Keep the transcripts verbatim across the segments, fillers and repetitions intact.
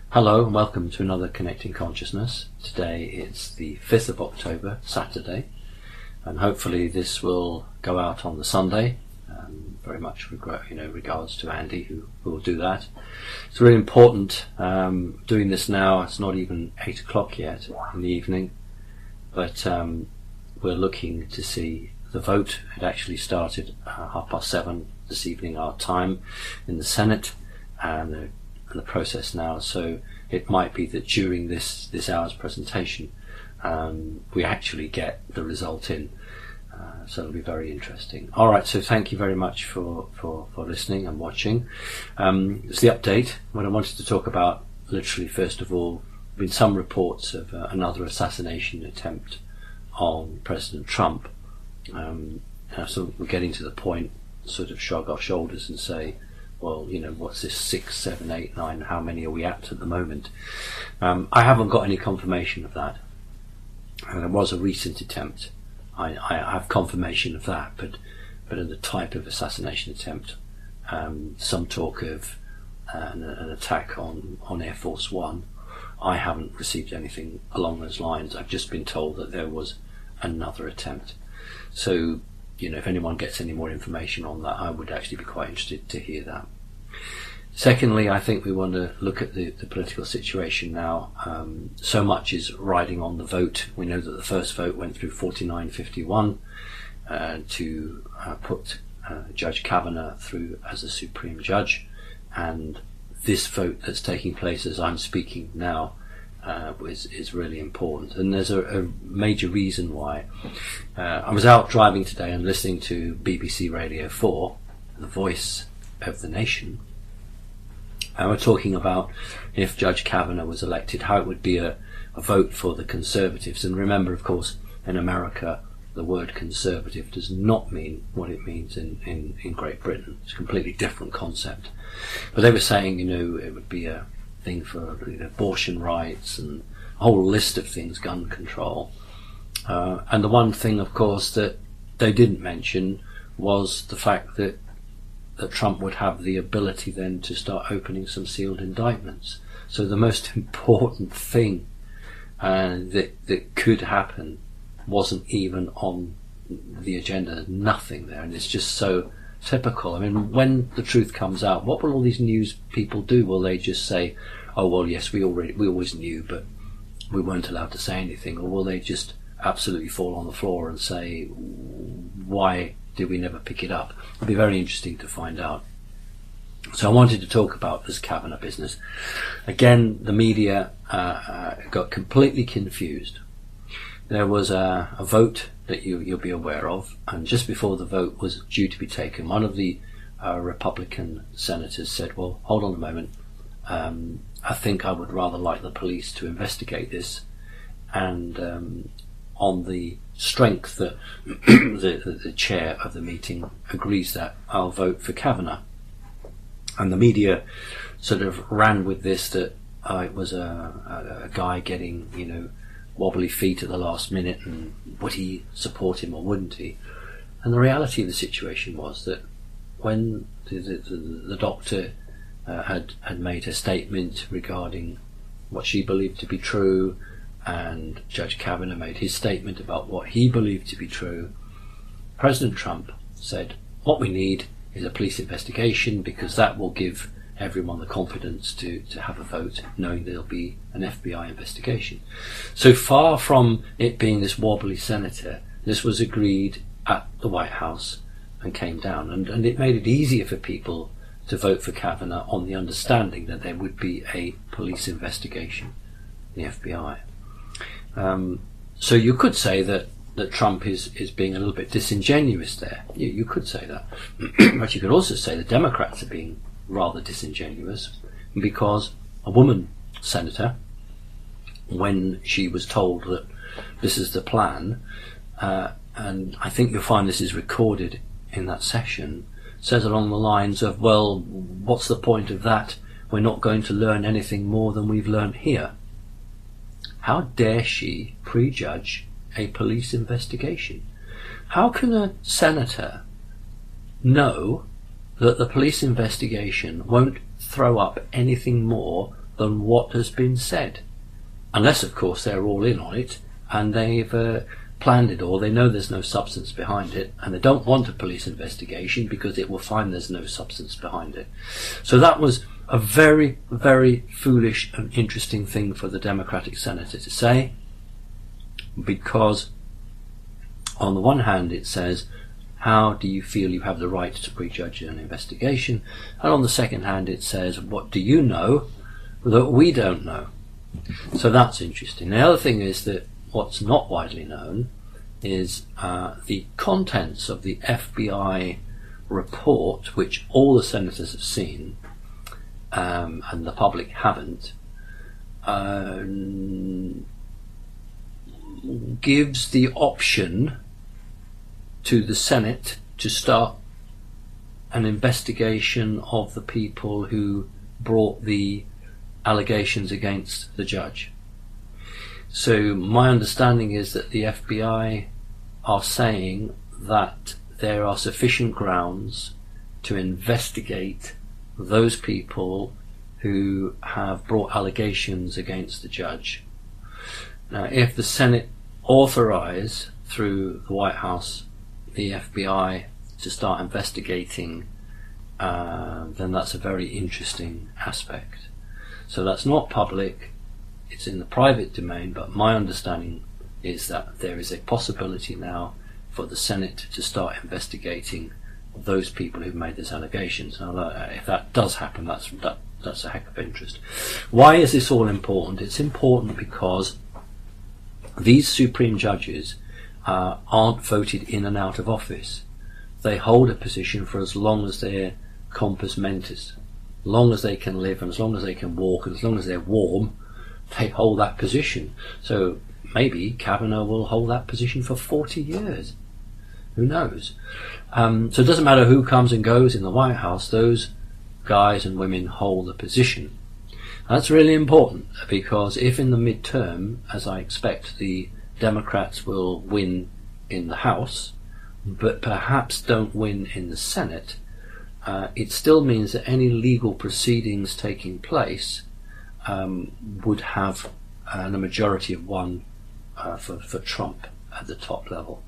Hello and welcome to another Connecting Consciousness. Today it's the fifth of October, Saturday, and hopefully this will go out on the Sunday. Um, very much regret, you know, regards to Andy who, who will do that. It's really important um, doing this now. It's not even eight o'clock yet in the evening, but um, we're looking to see the vote. It actually started uh, half past seven this evening our time in the Senate, and the and the process now, so it might be that during this this hour's presentation um, we actually get the result in, uh, so it'll be very interesting. Alright, so thank you very much for, for, for listening and watching. Um, it's the update. What I wanted to talk about, literally first of all, there have been some reports of uh, another assassination attempt on President Trump. Um, so we're getting to the point, sort of shrug our shoulders and say, well, you know, what's this, six, seven, eight, nine, how many are we at at the moment? Um, I haven't got any confirmation of that. And there was a recent attempt. I, I have confirmation of that, but but in the type of assassination attempt, um, some talk of uh, an, an attack on, on Air Force One. I haven't received anything along those lines. I've just been told that there was another attempt. So, you know, if anyone gets any more information on that, I would actually be quite interested to hear that. Secondly, I think we want to look at the, the political situation now. Um, so much is riding on the vote. We know that the first vote went through forty-nine fifty-one uh, to uh, put uh, Judge Kavanaugh through as a Supreme Judge, and this vote that's taking place as I'm speaking now Uh, is, is really important, and there's a, a major reason why. Uh, I was out driving today and listening to B B C Radio four, the voice of the nation, and we're talking about if Judge Kavanaugh was elected, how it would be a, a vote for the Conservatives. And remember, of course, in America, the word conservative does not mean what it means in, in, in Great Britain. It's a completely different concept. But they were saying, you know, it would be a thing for you know, abortion rights and a whole list of things, gun control. Uh, and the one thing, of course, that they didn't mention was the fact that that Trump would have the ability then to start opening some sealed indictments. So the most important thing uh, that that could happen wasn't even on the agenda. There's nothing there, and it's just so typical. I mean, when the truth comes out, what will all these news people do? Will they just say, oh well, yes, we already we always knew, but we weren't allowed to say anything? Or will they just absolutely fall on the floor and say, why did we never pick it up? It'll be very interesting to find out. So I wanted to talk about this Kavanaugh business. Again, the media uh, uh, got completely confused. There was a, a vote that you, you'll be aware of, and just before the vote was due to be taken, one of the uh, Republican senators said, well, hold on a moment, um, I think I would rather like the police to investigate this, and um, on the strength that the, the, the chair of the meeting agrees that, I'll vote for Kavanaugh. And the media sort of ran with this, that uh, it was a, a, a guy getting, you know, wobbly feet at the last minute, and would he support him or wouldn't he? And the reality of the situation was that when the, the, the, the doctor uh, had, had made a statement regarding what she believed to be true, and Judge Kavanaugh made his statement about what he believed to be true, President Trump said, what we need is a police investigation, because that will give everyone the confidence to, to have a vote, knowing there'll be an F B I investigation. So far from it being this wobbly senator, this was agreed at the White House and came down, and, and it made it easier for people to vote for Kavanaugh on the understanding that there would be a police investigation, the F B I. Um, so you could say that, that Trump is, is being a little bit disingenuous there. You, you could say that. But you could also say the Democrats are being rather disingenuous, because a woman senator, when she was told that this is the plan, uh, and I think you'll find this is recorded in that session, says along the lines of, well, what's the point of that? We're not going to learn anything more than we've learned here. How dare she prejudge a police investigation? How can a senator know that the police investigation won't throw up anything more than what has been said. Unless, of course, they're all in on it and they've uh, planned it all. They know there's no substance behind it, and they don't want a police investigation because it will find there's no substance behind it. So that was a very, very foolish and interesting thing for the Democratic senator to say, because on the one hand it says, how do you feel you have the right to prejudge an investigation? And on the second hand it says, what do you know that we don't know? So that's interesting. The other thing is that what's not widely known is uh, the contents of the F B I report, which all the senators have seen um, and the public haven't, um, gives the option to the Senate to start an investigation of the people who brought the allegations against the judge. So my understanding is that the F B I are saying that there are sufficient grounds to investigate those people who have brought allegations against the judge. Now, if the Senate authorize through the White House the F B I to start investigating, uh, then that's a very interesting aspect. So that's not public, it's in the private domain, but my understanding is that there is a possibility now for the Senate to start investigating those people who've made these allegations. Now, uh, if that does happen, that's that, that's a heck of interest. Why is this all important? It's important because these Supreme Judges uh, aren't voted in and out of office. They hold a position for as long as they're compos mentis, as long as they can live and as long as they can walk and as long as they're warm, they hold that position. So maybe Kavanaugh will hold that position for forty years. Who knows? Um, so it doesn't matter who comes and goes in the White House, those guys and women hold the position. That's really important, because if in the midterm, as I expect, the Democrats will win in the House, but perhaps don't win in the Senate, uh, it still means that any legal proceedings taking place um, would have uh, a majority of one uh, for, for Trump at the top level.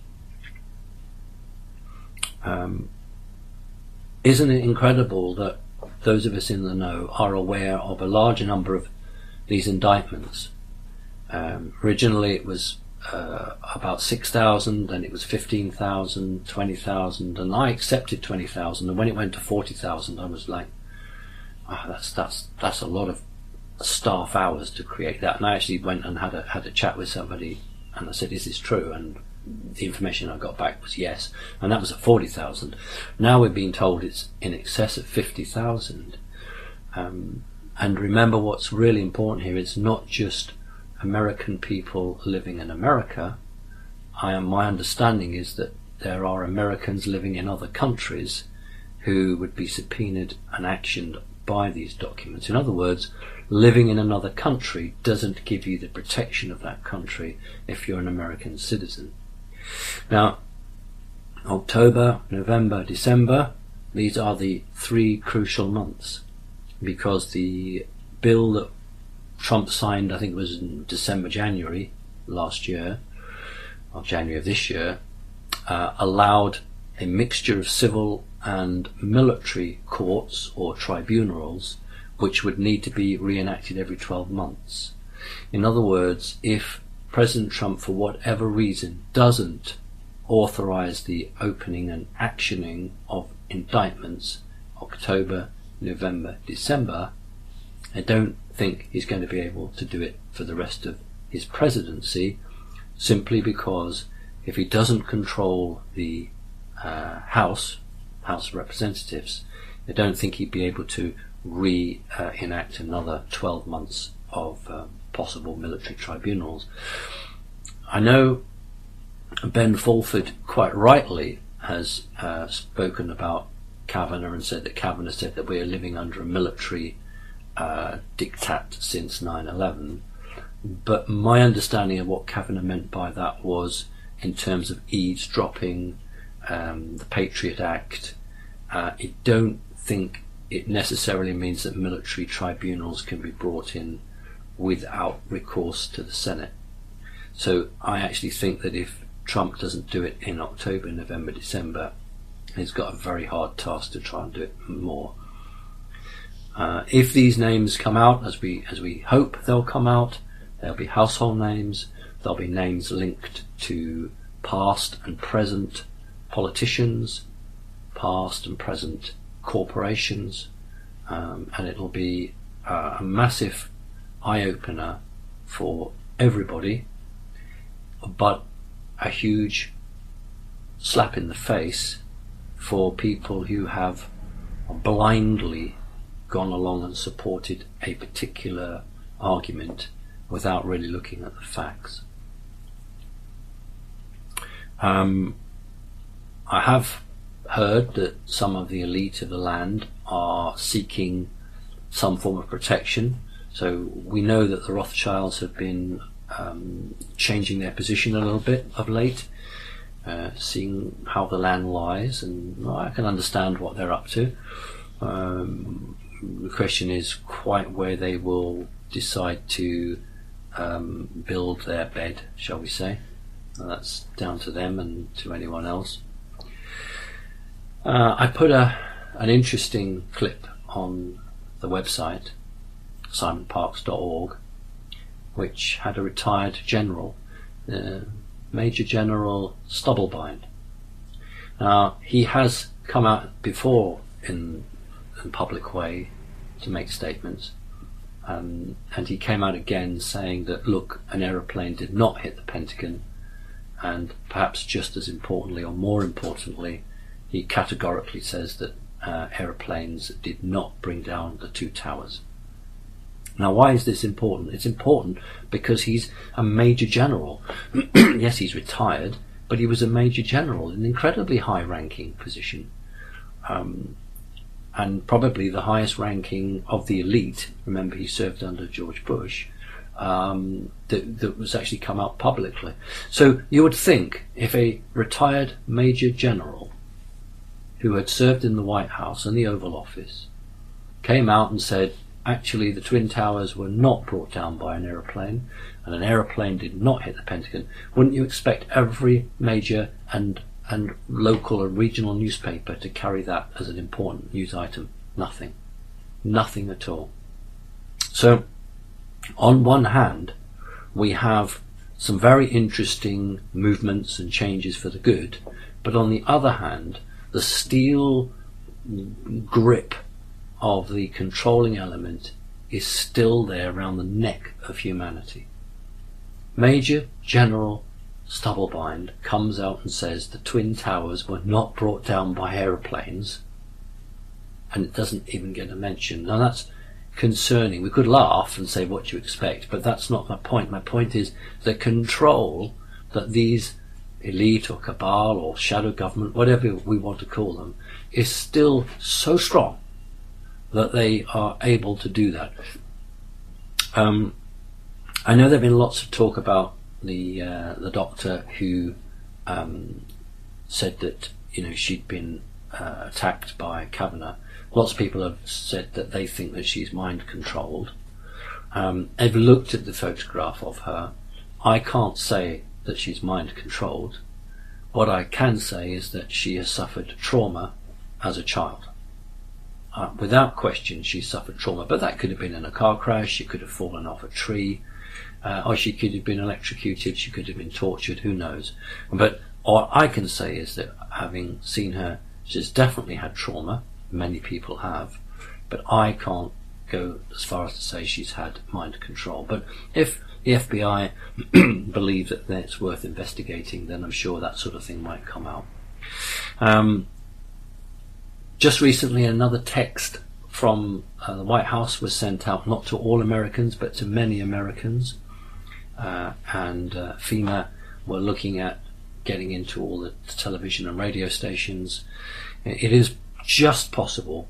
Um, isn't it incredible that those of us in the know are aware of a large number of these indictments? Um, originally it was uh, about six thousand, then it was fifteen thousand, twenty thousand, and I accepted twenty thousand, and when it went to forty thousand I was like, oh, that's that's that's a lot of staff hours to create that. And I actually went and had a had a chat with somebody and I said, is this true? And the information I got back was yes, and that was at forty thousand. Now we're being told it's in excess of fifty thousand. Um, and remember, what's really important here is not just American people living in America. I am, my understanding is that there are Americans living in other countries who would be subpoenaed and actioned by these documents. In other words, living in another country doesn't give you the protection of that country if you're an American citizen. Now, October, November, December, these are the three crucial months, because the bill that Trump signed, I think it was in December, January last year, or January of this year, uh, allowed a mixture of civil and military courts or tribunals, which would need to be reenacted every twelve months. In other words, if President Trump, for whatever reason, doesn't authorize the opening and actioning of indictments October, November, December, I don't think he's going to be able to do it for the rest of his presidency, simply because if he doesn't control the uh, House, House of Representatives, I don't think he'd be able to re-enact uh, another twelve months of uh, possible military tribunals. I know Ben Fulford quite rightly has uh, spoken about Kavanaugh and said that Kavanaugh said that we are living under a military uh, diktat since nine eleven, but my understanding of what Kavanaugh meant by that was in terms of eavesdropping, um, the Patriot Act. uh, I don't think it necessarily means that military tribunals can be brought in without recourse to the Senate. So I actually think that if Trump doesn't do it in October, November, December, he's got a very hard task to try and do it more. Uh, if these names come out, as we as we hope they'll come out, there'll be household names, there'll be names linked to past and present politicians, past and present corporations, um, and it'll be uh, a massive eye-opener for everybody, but a huge slap in the face for people who have blindly gone along and supported a particular argument without really looking at the facts. Um, I have heard that some of the elite of the land are seeking some form of protection. So we know that the Rothschilds have been um, changing their position a little bit of late, uh, seeing how the land lies, and well, I can understand what they're up to. Um, the question is quite where they will decide to um, build their bed, shall we say. And that's down to them and to anyone else. Uh, I put a an interesting clip on the website simon parkes dot org, which had a retired general, uh, Major General Stubblebine. Now, he has come out before in a public way to make statements, um, and he came out again saying that, look, an aeroplane did not hit the Pentagon, and perhaps just as importantly, or more importantly, he categorically says that uh, aeroplanes did not bring down the two towers. Now, why is this important? It's important because he's a major general. Yes, he's retired, but he was a major general, an incredibly high-ranking position, um, and probably the highest ranking of the elite. Remember, he served under George Bush. Um, that, that was actually come out publicly. So you would think if a retired major general who had served in the White House and the Oval Office came out and said, actually the Twin Towers were not brought down by an aeroplane and an aeroplane did not hit the Pentagon, wouldn't you expect every major and and local or regional newspaper to carry that as an important news item? Nothing. Nothing at all. So on one hand, we have some very interesting movements and changes for the good, but on the other hand, the steel grip of the controlling element is still there around the neck of humanity. Major General Stubblebine comes out and says the Twin Towers were not brought down by aeroplanes, and it doesn't even get a mention. Now that's concerning. We could laugh and say what you expect, but that's not my point. My point is the control that these elite or cabal or shadow government, whatever we want to call them, is still so strong that they are able to do that. Um, I know there have been lots of talk about the uh, the doctor who um, said that you know she'd been uh, attacked by Kavanaugh. Lots of people have said that they think that she's mind controlled. Um, I've looked at the photograph of her. I can't say that she's mind controlled. What I can say is that she has suffered trauma as a child. Uh, without question, she suffered trauma, but that could have been in a car crash, she could have fallen off a tree, uh, or she could have been electrocuted, she could have been tortured, who knows. But all I can say is that having seen her, she's definitely had trauma. Many people have, but I can't go as far as to say she's had mind control. But if the F B I believe that it's worth investigating, then I'm sure that sort of thing might come out. Um, just recently, another text from uh, the White House was sent out, not to all Americans, but to many Americans. Uh, and uh, FEMA were looking at getting into all the television and radio stations. It is just possible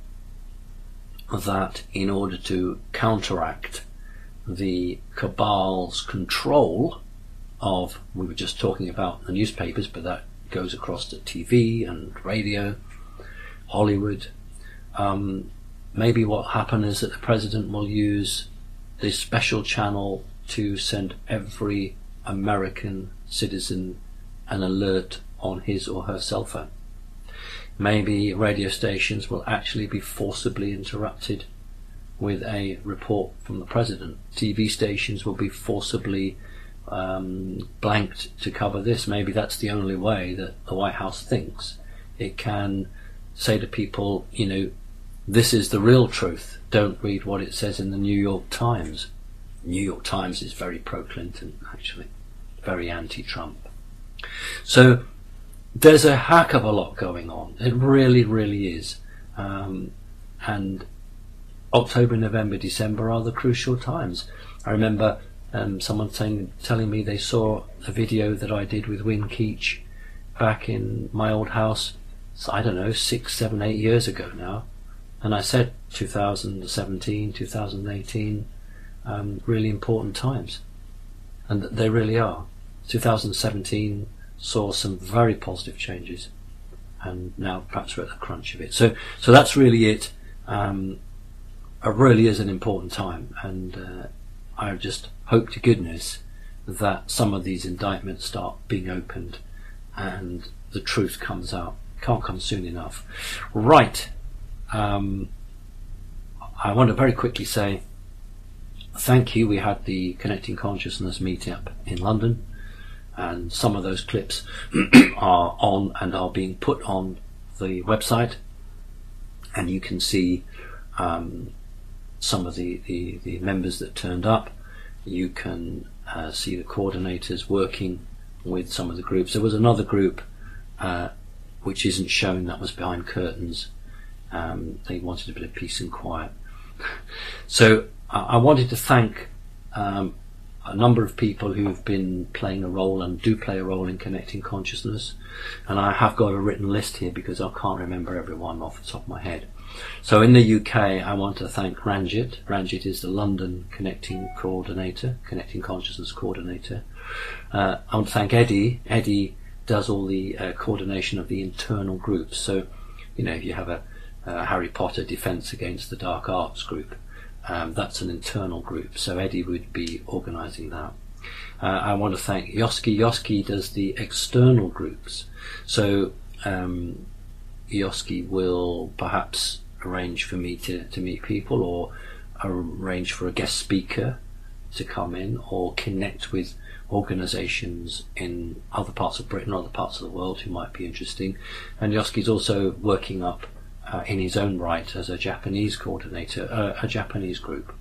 that in order to counteract the cabal's control of, we were just talking about the newspapers, but that goes across to T V and radio, Hollywood, um, maybe what happened is that the president will use this special channel to send every American citizen an alert on his or her cell phone. Maybe radio stations will actually be forcibly interrupted with a report from the president. T V stations will be forcibly um, blanked to cover this. Maybe that's the only way that the White House thinks it can say to people, you know, this is the real truth. Don't read what it says in the New York Times. New York Times is very pro-Clinton, actually, very anti-Trump. So there's a heck of a lot going on. It really, really is. Um, and October, November, December are the crucial times. I remember um, someone saying, telling me they saw a video that I did with Win Keach back in my old house, so I don't know, six, seven, eight years ago now. And I said two thousand seventeen, two thousand eighteen, um, really important times. And they really are. two thousand seventeen saw some very positive changes, and now perhaps we're at the crunch of it. So, so that's really it. Um, it really is an important time, and uh, I just hope to goodness that some of these indictments start being opened and the truth comes out. Can't come soon enough. Right. Um, I want to very quickly say thank you. We had the Connecting Consciousness meetup in London, and some of those clips are on and are being put on the website, and you can see um, some of the, the, the members that turned up. You can uh, see the coordinators working with some of the groups. There was another group uh, which isn't shown, that was behind curtains. Um, they wanted a bit of peace and quiet. So uh, I wanted to thank um, a number of people who've been playing a role and do play a role in Connecting Consciousness, and I have got a written list here because I can't remember everyone off the top of my head. So in the U K, I want to thank Ranjit. Ranjit is the London Connecting Coordinator, Connecting Consciousness Coordinator. Uh, I want to thank Eddie. Eddie does all the uh, coordination of the internal groups. So, you know, if you have a, a Harry Potter Defence Against the Dark Arts group, um, that's an internal group. So Eddie would be organising that. Uh, I want to thank Yoski. Yoski does the external groups. So um, Yoski will perhaps arrange for me to, to meet people, or arrange for a guest speaker to come in, or connect with organisations in other parts of Britain, other parts of the world who might be interesting. And Yoski's also working up uh, in his own right as a Japanese coordinator, uh, a Japanese group.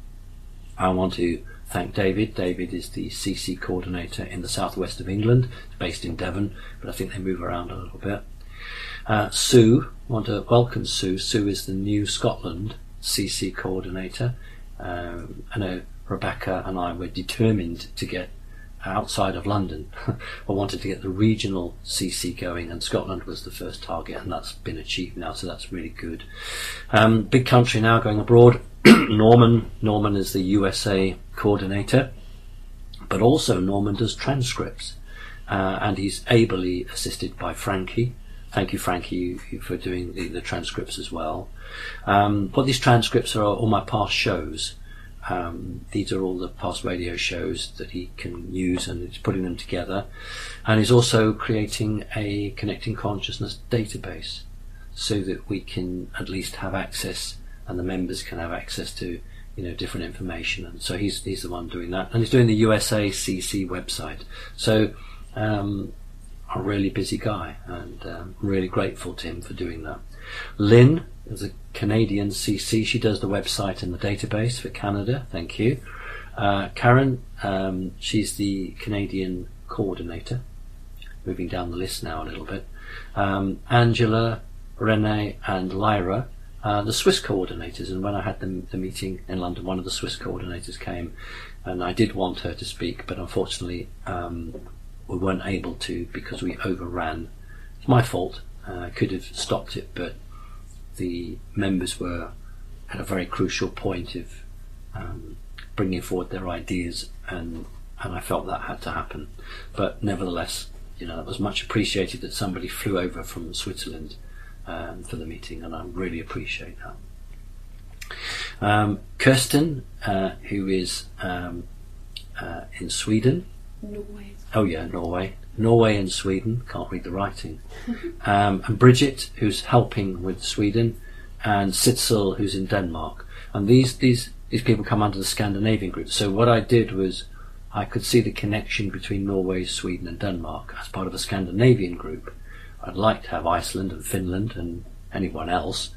I want to thank David. David is the C C coordinator in the southwest of England, based in Devon, but I think they move around a little bit. Uh, Sue, I want to welcome Sue. Sue is the new Scotland C C coordinator. Um, I know Rebecca and I were determined to get outside of London. I wanted to get the regional C C going, and Scotland was the first target, and that's been achieved now, so that's really good. Um, big country now, going abroad. Norman, Norman is the U S A coordinator, but also Norman does transcripts, uh, and he's ably assisted by Frankie. Thank you, Frankie, for doing the, the transcripts as well. Um, but these transcripts are all my past shows. Um, these are all the past radio shows that he can use, and he's putting them together. And he's also creating a Connecting Consciousness database so that we can at least have access, and the members can have access to, you know, different information. And so he's he's the one doing that, and he's doing the U S A C C website. So um, a really busy guy, and um, really grateful to him for doing that. Lynn is a Canadian C C. She does the website and the database for Canada. Thank you. Uh, Karen, um, she's the Canadian coordinator. Moving down the list now a little bit. Um, Angela, Renee, and Lyra, uh, the Swiss coordinators. And when I had the, the meeting in London, one of the Swiss coordinators came, and I did want her to speak, but unfortunately um, we weren't able to because we overran. It's my fault. I uh, could have stopped it, but the members were at a very crucial point of um, bringing forward their ideas, and and I felt that had to happen. But nevertheless, you know, it was much appreciated that somebody flew over from Switzerland um, for the meeting, and I really appreciate that. Um, Kirsten, uh, who is um, uh, in Sweden. Norway. Oh yeah, Norway. Norway and Sweden. Can't read the writing. um, and Bridget, who's helping with Sweden, and Sitzel, who's in Denmark. And these these these people come under the Scandinavian group. So what I did was, I could see the connection between Norway, Sweden, and Denmark as part of a Scandinavian group. I'd like to have Iceland and Finland and anyone else.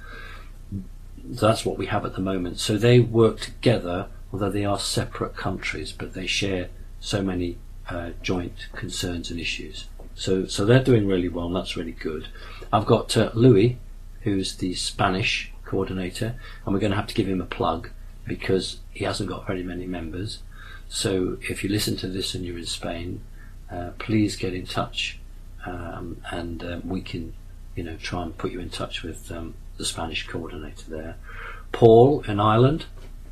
So that's what we have at the moment. So they work together, although they are separate countries, but they share so many uh, joint concerns and issues. So so they're doing really well, and that's really good. I've got uh, Louis, who's the Spanish coordinator, and we're going to have to give him a plug because he hasn't got very many members. So if you listen to this and you're in Spain, uh, please get in touch, um, and um, we can, you know, try and put you in touch with um, the Spanish coordinator there. Paul in Ireland,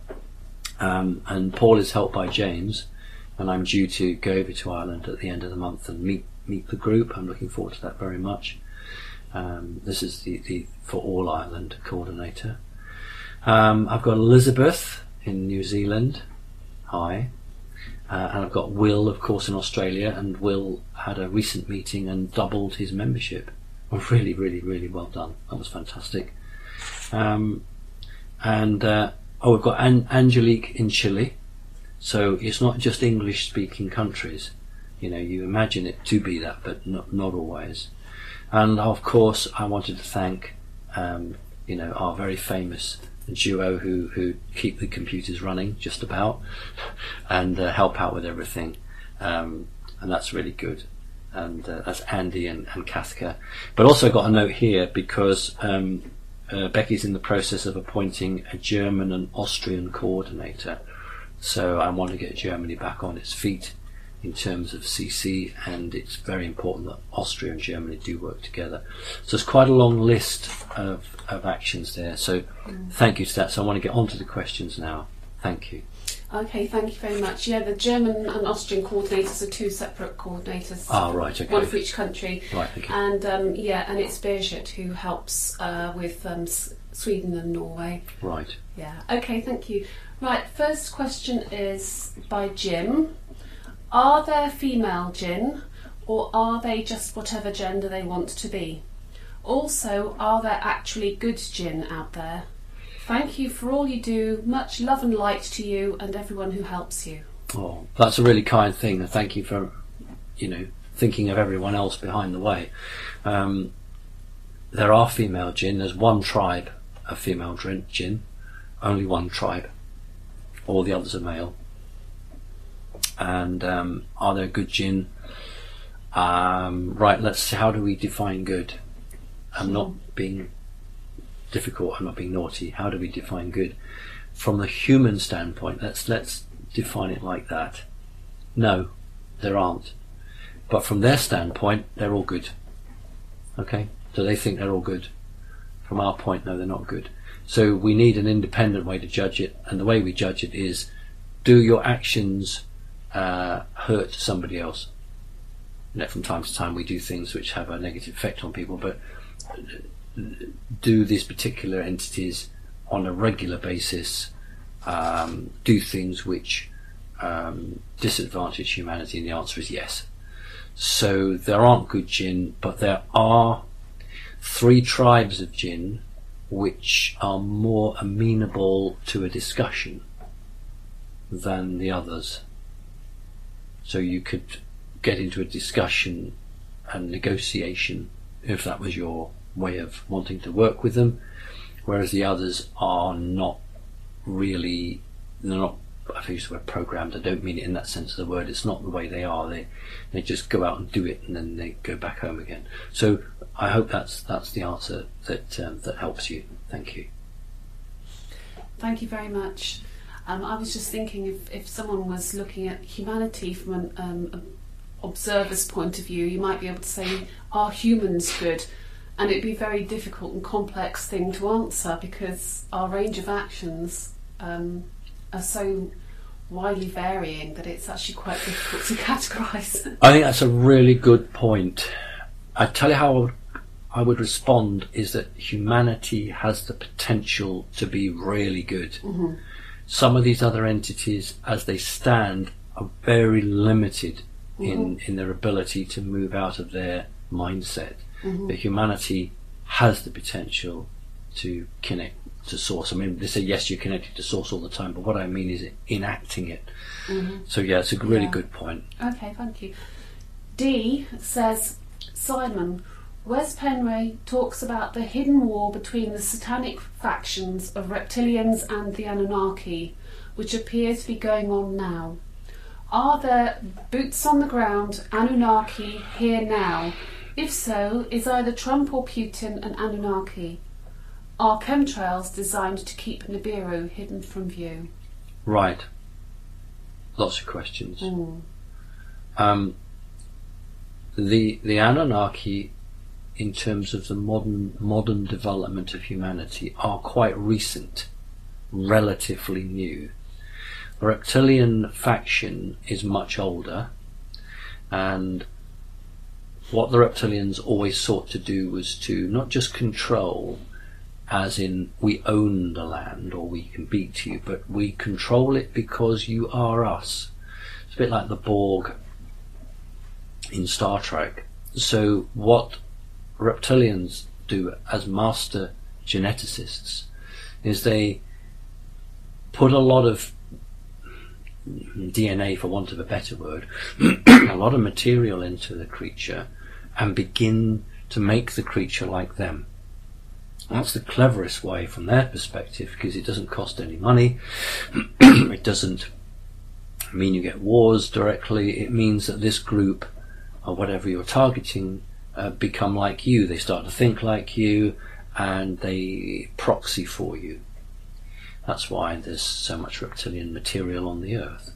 um, and Paul is helped by James, and I'm due to go over to Ireland at the end of the month and meet meet the group. I'm looking forward to that very much. Um, this is the, the for all Ireland coordinator. Um, I've got Elizabeth in New Zealand. Hi. Uh, and I've got Will, of course, in Australia, and Will had a recent meeting and doubled his membership. Really, really, really well done. That was fantastic. Um, and uh, oh, we've got An- Angelique in Chile. So it's not just English-speaking countries. You know, you imagine it to be that, but not, not always. And of course, I wanted to thank, um, you know, our very famous duo who, who keep the computers running just about and uh, help out with everything. Um, and that's really good. And uh, that's Andy and, and Kathka. But also got a note here because um, uh, Becky's in the process of appointing a German and Austrian coordinator. So I want to get Germany back on its feet in terms of C C, and it's very important that Austria and Germany do work together. So it's quite a long list of, of actions there. So mm. thank you to that. So I want to get on to the questions now. Thank you. Okay, thank you very much. Yeah, the German and Austrian coordinators are two separate coordinators. Ah, right, okay. One for each country. Right, thank you. And um, yeah, and it's Birgit who helps uh, with um, S- Sweden and Norway. Right. Yeah. Okay, thank you. Right, first question is by Jim. Are there female Jinn, or are they just whatever gender they want to be? Also, are there actually good Jinn out there? Thank you for all you do. Much love and light to you and everyone who helps you. Oh, that's a really kind thing, and thank you for, you know, thinking of everyone else behind the way. Um, there are female Jinn. There's one tribe of female Jinn, only one tribe. All the others are male. And um, are there good Jinn? Um, right, let's see, how do we define good? I'm not being difficult, I'm not being naughty. How do we define good? From the human standpoint, let's let's define it like that. No, there aren't. But from their standpoint, they're all good. Okay? So they think they're all good. From our point, no, they're not good. So we need an independent way to judge it, and the way we judge it is, do your actions uh, hurt somebody else? You know, from time to time we do things which have a negative effect on people, but do these particular entities on a regular basis um, do things which um, disadvantage humanity? And the answer is yes. So there aren't good Jinn, but there are three tribes of Jinn which are more amenable to a discussion than the others. So you could get into a discussion and negotiation if that was your way of wanting to work with them, whereas the others are not really, they're not, I use the word programmed, I don't mean it in that sense of the word, it's not the way they are, they they just go out and do it and then they go back home again. So I hope that's that's the answer that um, that helps you. Thank you. Thank you very much. Um, I was just thinking if, if someone was looking at humanity from an um, observer's point of view, you might be able to say, are humans good? And it'd be a very difficult and complex thing to answer because our range of actions um, are so widely varying that it's actually quite difficult to categorise. I think that's a really good point. I tell you how I would respond is that humanity has the potential to be really good. Mm-hmm. Some of these other entities, as they stand, are very limited mm-hmm. in, in their ability to move out of their mindset. Mm-hmm. But humanity has the potential to connect to source. I mean, they say yes, you're connected to source all the time, but what I mean is enacting it. Mm-hmm. So yeah, it's a really yeah. good point. Okay, thank you. D says, Simon, Wes Penray talks about the hidden war between the satanic factions of reptilians and the Anunnaki, which appears to be going on now. Are there boots on the ground Anunnaki here now? If so, is either Trump or Putin an Anunnaki? Are chemtrails designed to keep Nibiru hidden from view? Right. Lots of questions. Mm. Um, the the Anunnaki, in terms of the modern modern development of humanity, are quite recent, relatively new. The reptilian faction is much older, and what the reptilians always sought to do was to not just control, as in we own the land or we can beat you, but we control it because you are us. It's a bit like the Borg in Star Trek. So what reptilians do as master geneticists is they put a lot of D N A, for want of a better word, a lot of material into the creature and begin to make the creature like them. That's the cleverest way from their perspective, because it doesn't cost any money. It doesn't mean you get wars directly. It means that this group, or whatever you're targeting, uh, become like you. They start to think like you, and they proxy for you. That's why there's so much reptilian material on the earth.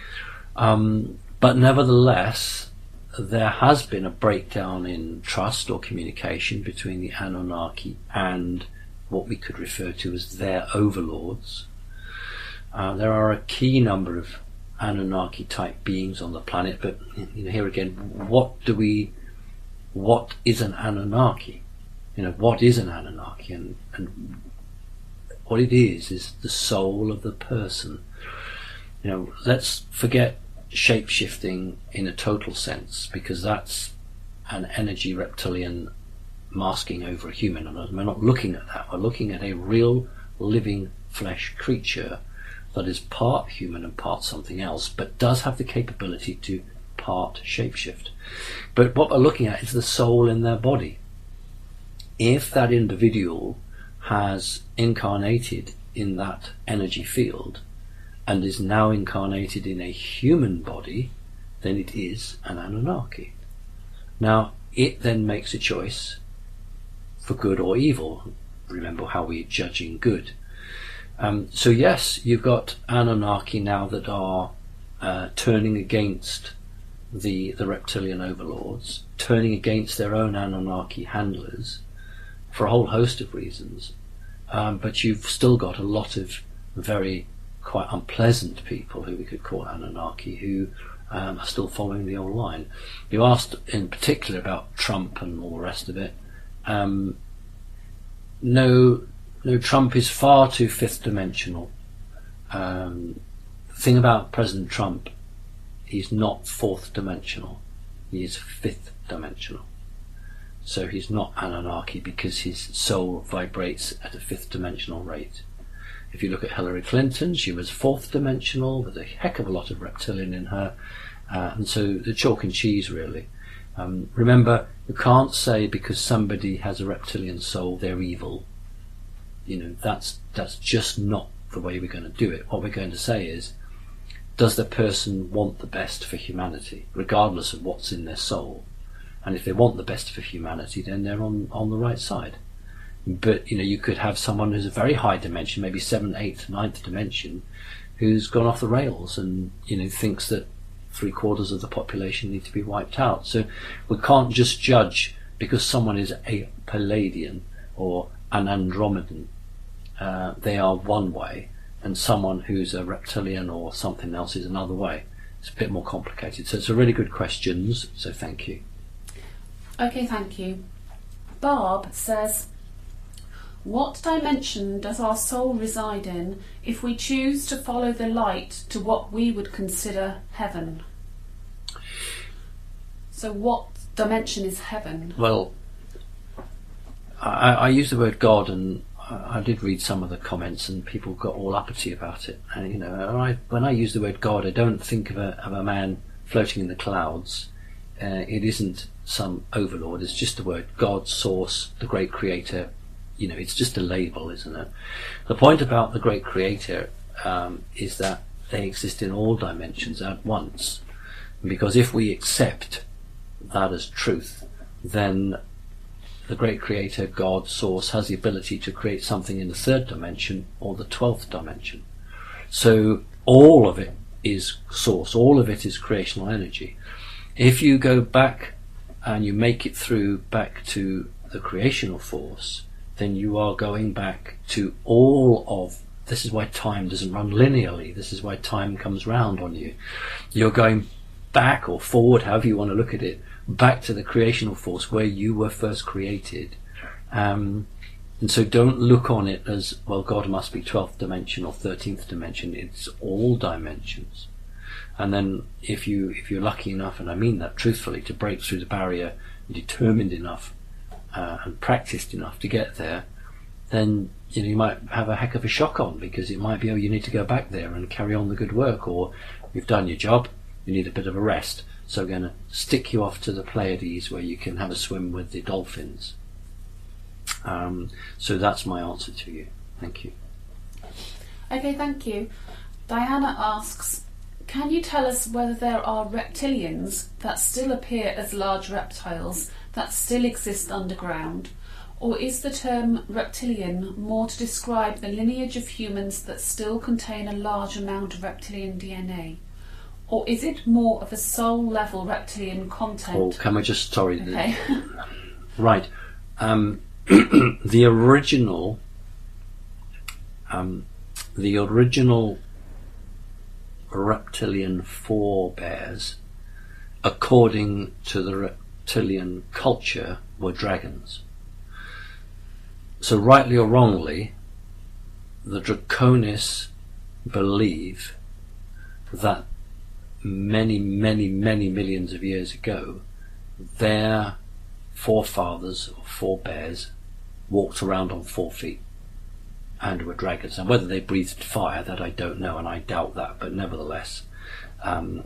Um, but nevertheless, there has been a breakdown in trust or communication between the Anunnaki and what we could refer to as their overlords. Uh, there are a key number of Anunnaki type beings on the planet, but you know, here again, what do we, what is an Anunnaki? You know, what is an Anunnaki? And, and what it is is the soul of the person. You know, let's forget shape-shifting in a total sense, because that's an energy reptilian masking over a human, and we're not looking at that. We're looking at a real living flesh creature that is part human and part something else, but does have the capability to part shapeshift. But what we're looking at is the soul in their body. If that individual has incarnated in that energy field and is now incarnated in a human body, then it is an Anunnaki. Now, it then makes a choice for good or evil. Remember how we're judging good. Um, so yes, you've got Anunnaki now that are uh, turning against the, the reptilian overlords, turning against their own Anunnaki handlers for a whole host of reasons. Um, but you've still got a lot of very quite unpleasant people who we could call Anunnaki, who um, are still following the old line. You asked in particular about Trump and all the rest of it. Um, no, no, Trump is far too fifth dimensional. Um, the thing about President Trump, he's not fourth dimensional. He is fifth dimensional. So he's not Anunnaki because his soul vibrates at a fifth dimensional rate. If you look at Hillary Clinton, she was fourth dimensional with a heck of a lot of reptilian in her, uh, and so the chalk and cheese really. Um, remember, you can't say because somebody has a reptilian soul they're evil. You know, that's that's just not the way we're going to do it. What we're going to say is, does the person want the best for humanity, regardless of what's in their soul? And if they want the best for humanity, then they're on, on the right side. But, you know, you could have someone who's a very high dimension, maybe seventh, eighth, ninth dimension, who's gone off the rails and, you know, thinks that three quarters of the population need to be wiped out. So we can't just judge because someone is a Palladian or an Andromedan. Uh, they are one way, and someone who's a reptilian or something else is another way. It's a bit more complicated. So it's a really good questions, so thank you. Okay, thank you. Barb says, what dimension does our soul reside in if we choose to follow the light to what we would consider heaven? So what dimension is heaven? Well, I, I use the word God, and I, I did read some of the comments, and people got all uppity about it. And you know, I, when I use the word God, I don't think of a, of a man floating in the clouds. Uh, it isn't some overlord. It's just the word God, source, the great creator. You know, it's just a label, isn't it? The point about the great creator um, is that they exist in all dimensions at once. Because if we accept that as truth, then the great creator, God, source, has the ability to create something in the third dimension or the twelfth dimension. So all of it is source, all of it is creational energy. If you go back and you make it through back to the creational force, then you are going back to all of, this is why time doesn't run linearly, this is why time comes round on you. You're going back or forward, however you want to look at it, back to the creational force where you were first created. Um, and so don't look on it as, well, God must be twelfth dimension or thirteenth dimension. It's all dimensions. And then if you if you're lucky enough, and I mean that truthfully, to break through the barrier, and determined enough uh, and practiced enough to get there, then you know you might have a heck of a shock on, because it might be, oh, you need to go back there and carry on the good work, or you've done your job, you need a bit of a rest, so we're going to stick you off to the Pleiades where you can have a swim with the dolphins. Um, so that's my answer to you. Thank you. Okay, thank you. Diana asks, can you tell us whether there are reptilians that still appear as large reptiles that still exist underground? Or is the term reptilian more to describe the lineage of humans that still contain a large amount of reptilian D N A? Or is it more of a soul-level reptilian content? Oh, can I just, sorry. Okay. The, right. Um, the original, um, the original reptilian forebears, according to the reptilian culture, were dragons. So rightly or wrongly, the Draconis believe that many, many, many millions of years ago, their forefathers or forebears walked around on four feet and were dragons. And whether they breathed fire, that I don't know, and I doubt that, but nevertheless, um,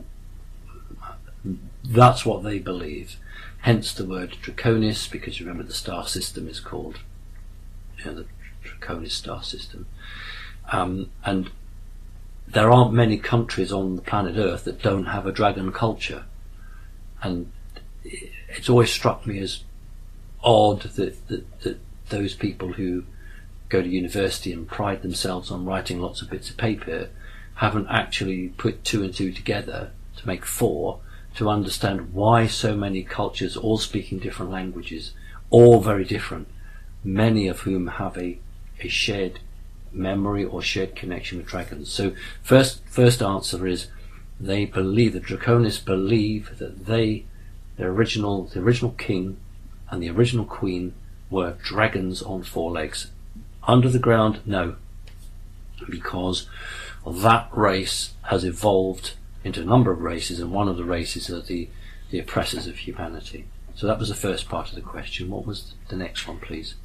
that's what they believe. Hence the word Draconis, because remember the star system is called, you know, the Draconis star system. Um, and there aren't many countries on the planet Earth that don't have a dragon culture. And it's always struck me as odd that, that, that those people who go to university and pride themselves on writing lots of bits of paper haven't actually put two and two together to make four, to understand why so many cultures, all speaking different languages, all very different, many of whom have a, a shared memory or shared connection with dragons. So first first answer is, they believe, the Draconis believe that they, the original the original king and the original queen were dragons on four legs. Under the ground, no, because that race has evolved into a number of races, and one of the races are the, the oppressors of humanity. So that was the first part of the question. What was the next one, please?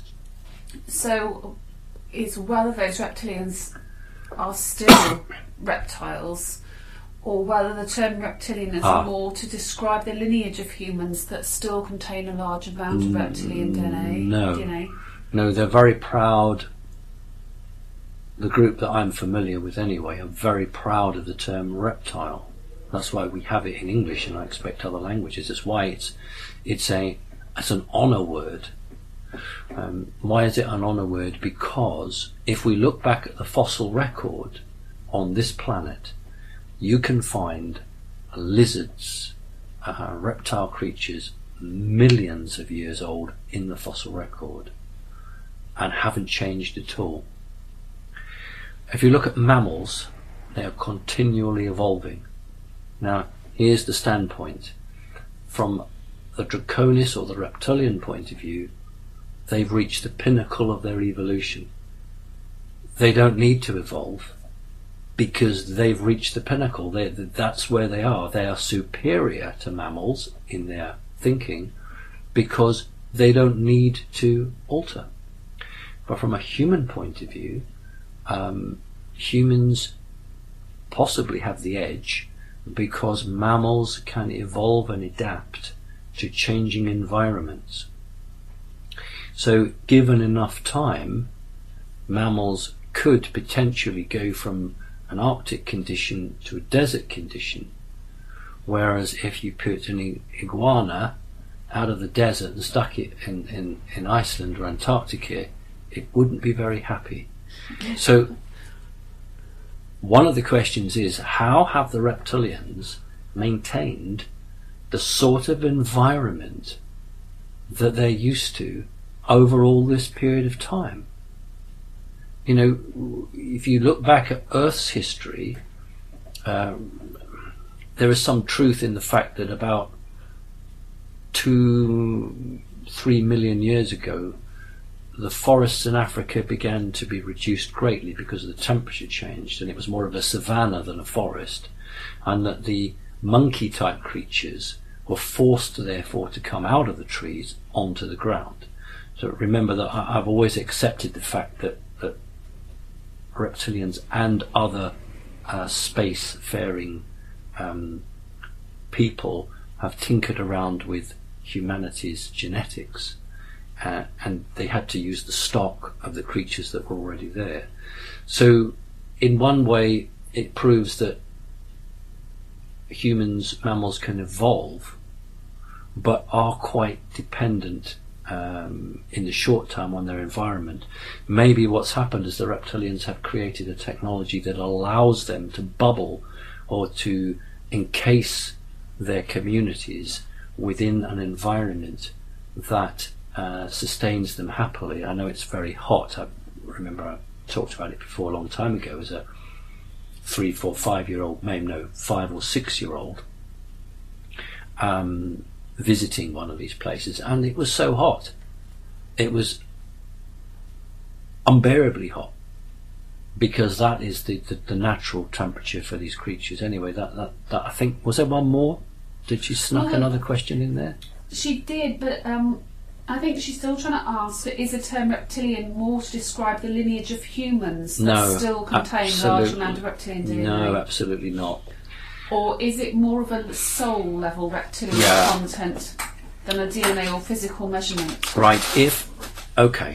So is whether those reptilians are still reptiles, or whether the term reptilian is ah. more to describe the lineage of humans that still contain a large amount of reptilian D N A? No. D N A? No, they're very proud. The group that I'm familiar with anyway are very proud of the term reptile. That's why we have it in English, and I expect other languages. It's why it's it's a it's an honour word. Um, why is it an honour word? Because if we look back at the fossil record on this planet, you can find lizards, uh, reptile creatures, millions of years old in the fossil record, and haven't changed at all. If you look at mammals, they are continually evolving. Now, here's the standpoint. From the Draconis or the reptilian point of view, they've reached the pinnacle of their evolution. They don't need to evolve because they've reached the pinnacle. They, that's where they are. They are superior to mammals in their thinking because they don't need to alter. But from a human point of view, um, humans possibly have the edge because mammals can evolve and adapt to changing environments. So given enough time, mammals could potentially go from an Arctic condition to a desert condition, whereas if you put an iguana out of the desert and stuck it in, in, in Iceland or Antarctica, it wouldn't be very happy. So one of the questions is, how have the reptilians maintained the sort of environment that they're used to over all this period of time? You know, if you look back at Earth's history, um, there is some truth in the fact that about two, three million years ago, the forests in Africa began to be reduced greatly because the temperature changed, and it was more of a savanna than a forest, and that the monkey-type creatures were forced, therefore, to come out of the trees onto the ground. So remember that I've always accepted the fact that, that reptilians and other uh, space-faring um, people have tinkered around with humanity's genetics, uh, and they had to use the stock of the creatures that were already there. So in one way it proves that humans, mammals can evolve, but are quite dependent um, in the short term on their environment. Maybe what's happened is the reptilians have created a technology that allows them to bubble or to encase their communities within an environment that uh, sustains them happily. I know it's very hot. I remember I talked about it before a long time ago as a three, four, five year old, maybe no, five or six year old um, visiting one of these places, and it was so hot. It was unbearably hot, because that is the, the, the natural temperature for these creatures. Anyway, that, that, that I think, was there one more? Did she snuck well, another question in there? She did, but um, I think she's still trying to ask, is the term reptilian more to describe the lineage of humans that No, still contain a large amount of reptilian D N A? No, absolutely not. Or is it more of a soul level reptilian Yeah. content than a D N A or physical measurement? Right, if, okay.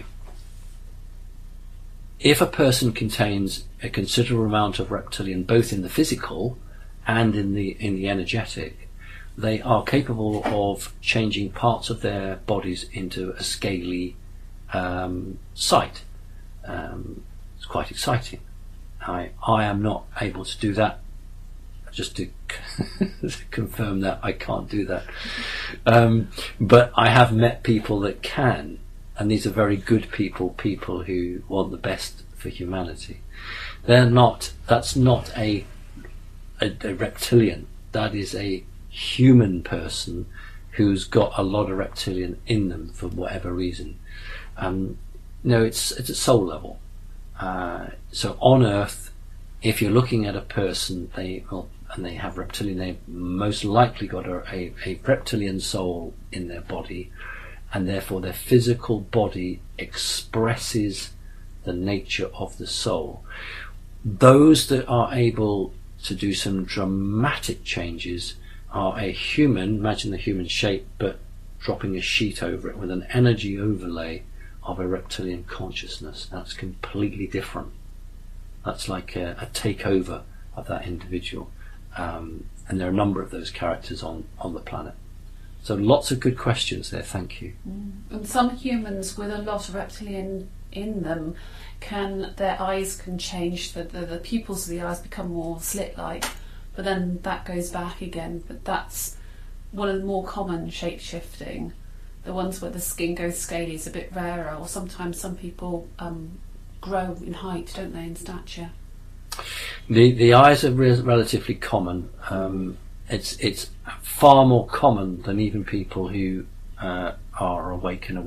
If a person contains a considerable amount of reptilian, both in the physical and in the in the energetic, they are capable of changing parts of their bodies into a scaly um, site. Um, it's quite exciting. I I am not able to do that. Just to confirm that I can't do that. Um, but I have met people that can, and these are very good people, people who want the best for humanity. They're not, that's not a, a, a reptilian, that is a human person who's got a lot of reptilian in them for whatever reason. Um, no, it's, it's at soul level. Uh, so on Earth, if you're looking at a person, they well, and they have reptilian, they've most likely got a, a, a reptilian soul in their body, and therefore their physical body expresses the nature of the soul. Those that are able to do some dramatic changes are a human, imagine the human shape, but dropping a sheet over it with an energy overlay of a reptilian consciousness. That's completely different. That's like a, a takeover of that individual. Um, and there are a number of those characters on, on the planet. So lots of good questions there, thank you. Mm. And some humans with a lot of reptilian in them, can their eyes can change, the, the, the pupils of the eyes become more slit-like, but then that goes back again. But that's one of the more common shape-shifting. The ones where the skin goes scaly is a bit rarer, or sometimes some people um, grow in height, don't they, in stature. The the eyes are re- relatively common. Um, it's it's far more common than even people who uh, are awake and aware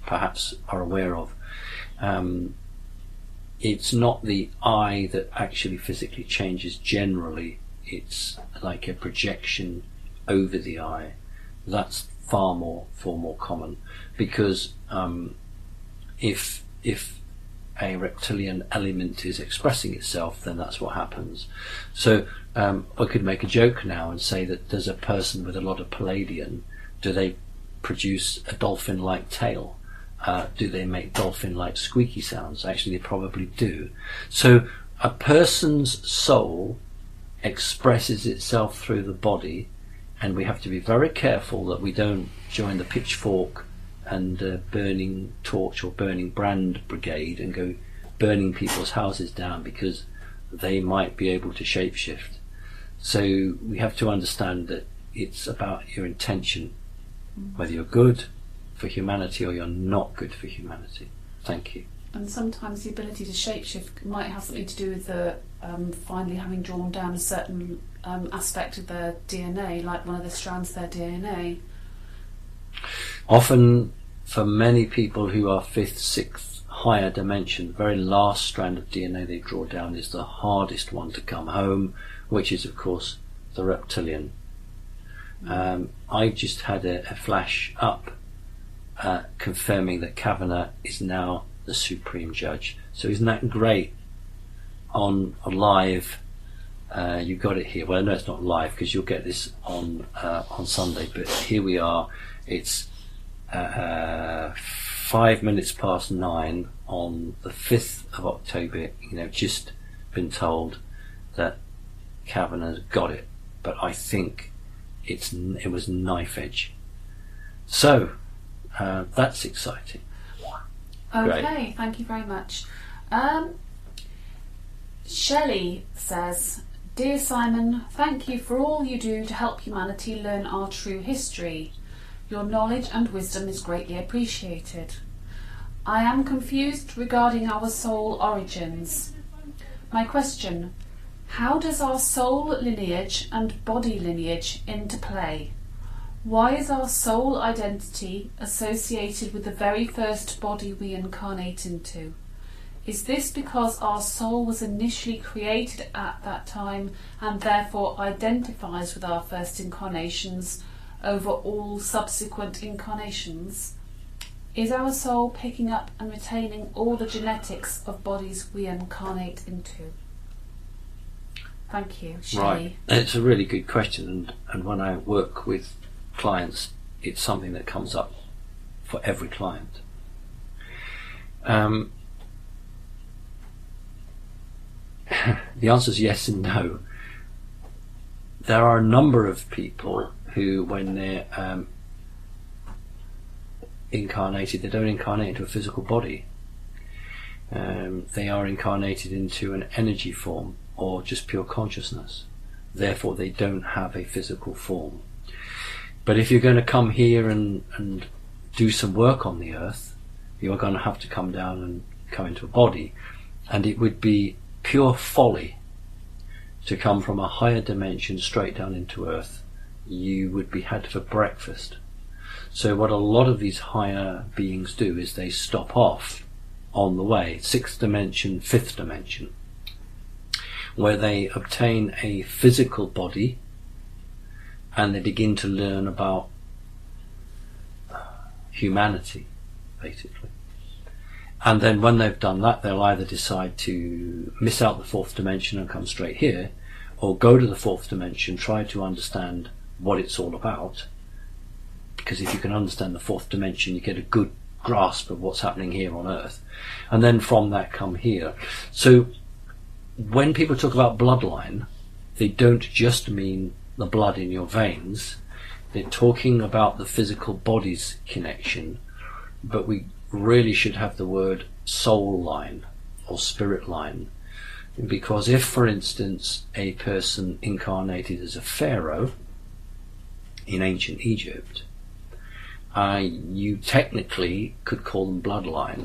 perhaps are aware of. Um, it's not the eye that actually physically changes generally, it's like a projection over the eye. That's far more far more common, because um, if if a reptilian element is expressing itself, then that's what happens. So um, I could make a joke now and say that there's a person with a lot of Palladian. Do they produce a dolphin-like tail? Uh, do they make dolphin-like squeaky sounds? Actually, they probably do. So a person's soul expresses itself through the body, and we have to be very careful that we don't join the pitchfork and uh, burning torch or burning brand brigade and go burning people's houses down because they might be able to shapeshift. So we have to understand that it's about your intention, whether you're good for humanity or you're not good for humanity. Thank you. And sometimes the ability to shapeshift might have something to do with the um, finally having drawn down a certain um, aspect of their D N A, like one of the strands of their D N A. Often, for many people who are fifth, sixth, higher dimension, the very last strand of D N A they draw down is the hardest one to come home, which is, of course, the reptilian. Um, I just had a, a flash up uh, confirming that Kavanagh is now the Supreme Judge. So isn't that great? On a live, uh, you got it here. Well, no, it's not live because you'll get this on uh, on Sunday. But here we are. It's uh, five minutes past nine on the fifth of October. You know, just been told that Kavanagh's got it, but I think it's it was knife edge. So uh, that's exciting. Okay, Great. Thank you very much. Um, Shelley says, "Dear Simon, thank you for all you do to help humanity learn our true history. Your knowledge and wisdom is greatly appreciated. I am confused regarding our soul origins. My question, how does our soul lineage and body lineage interplay? Why is our soul identity associated with the very first body we incarnate into? Is this because our soul was initially created at that time and therefore identifies with our first incarnations over all subsequent incarnations? Is our soul picking up and retaining all the genetics of bodies we incarnate into?" Thank you, Shelley. Right, it's a really good question, and, and when I work with clients, it's something that comes up for every client. Um, the answer is yes and no. There are a number of people who, when they're um, incarnated, they don't incarnate into a physical body. Um, they are incarnated into an energy form or just pure consciousness. Therefore, they don't have a physical form. But if you're going to come here and, and do some work on the earth, you're going to have to come down and come into a body. And it would be pure folly to come from a higher dimension straight down into earth. You would be had for breakfast. So what a lot of these higher beings do is they stop off on the way, sixth dimension, fifth dimension, where they obtain a physical body and they begin to learn about humanity, basically. And then when they've done that, they'll either decide to miss out the fourth dimension and come straight here, or go to the fourth dimension, try to understand what it's all about, because if you can understand the fourth dimension, you get a good grasp of what's happening here on Earth, and then from that come here. So when people talk about bloodline, they don't just mean the blood in your veins. They're talking about the physical body's connection, but we really should have the word soul line or spirit line, because if, for instance, a person incarnated as a pharaoh in ancient Egypt, uh, you technically could call them bloodline,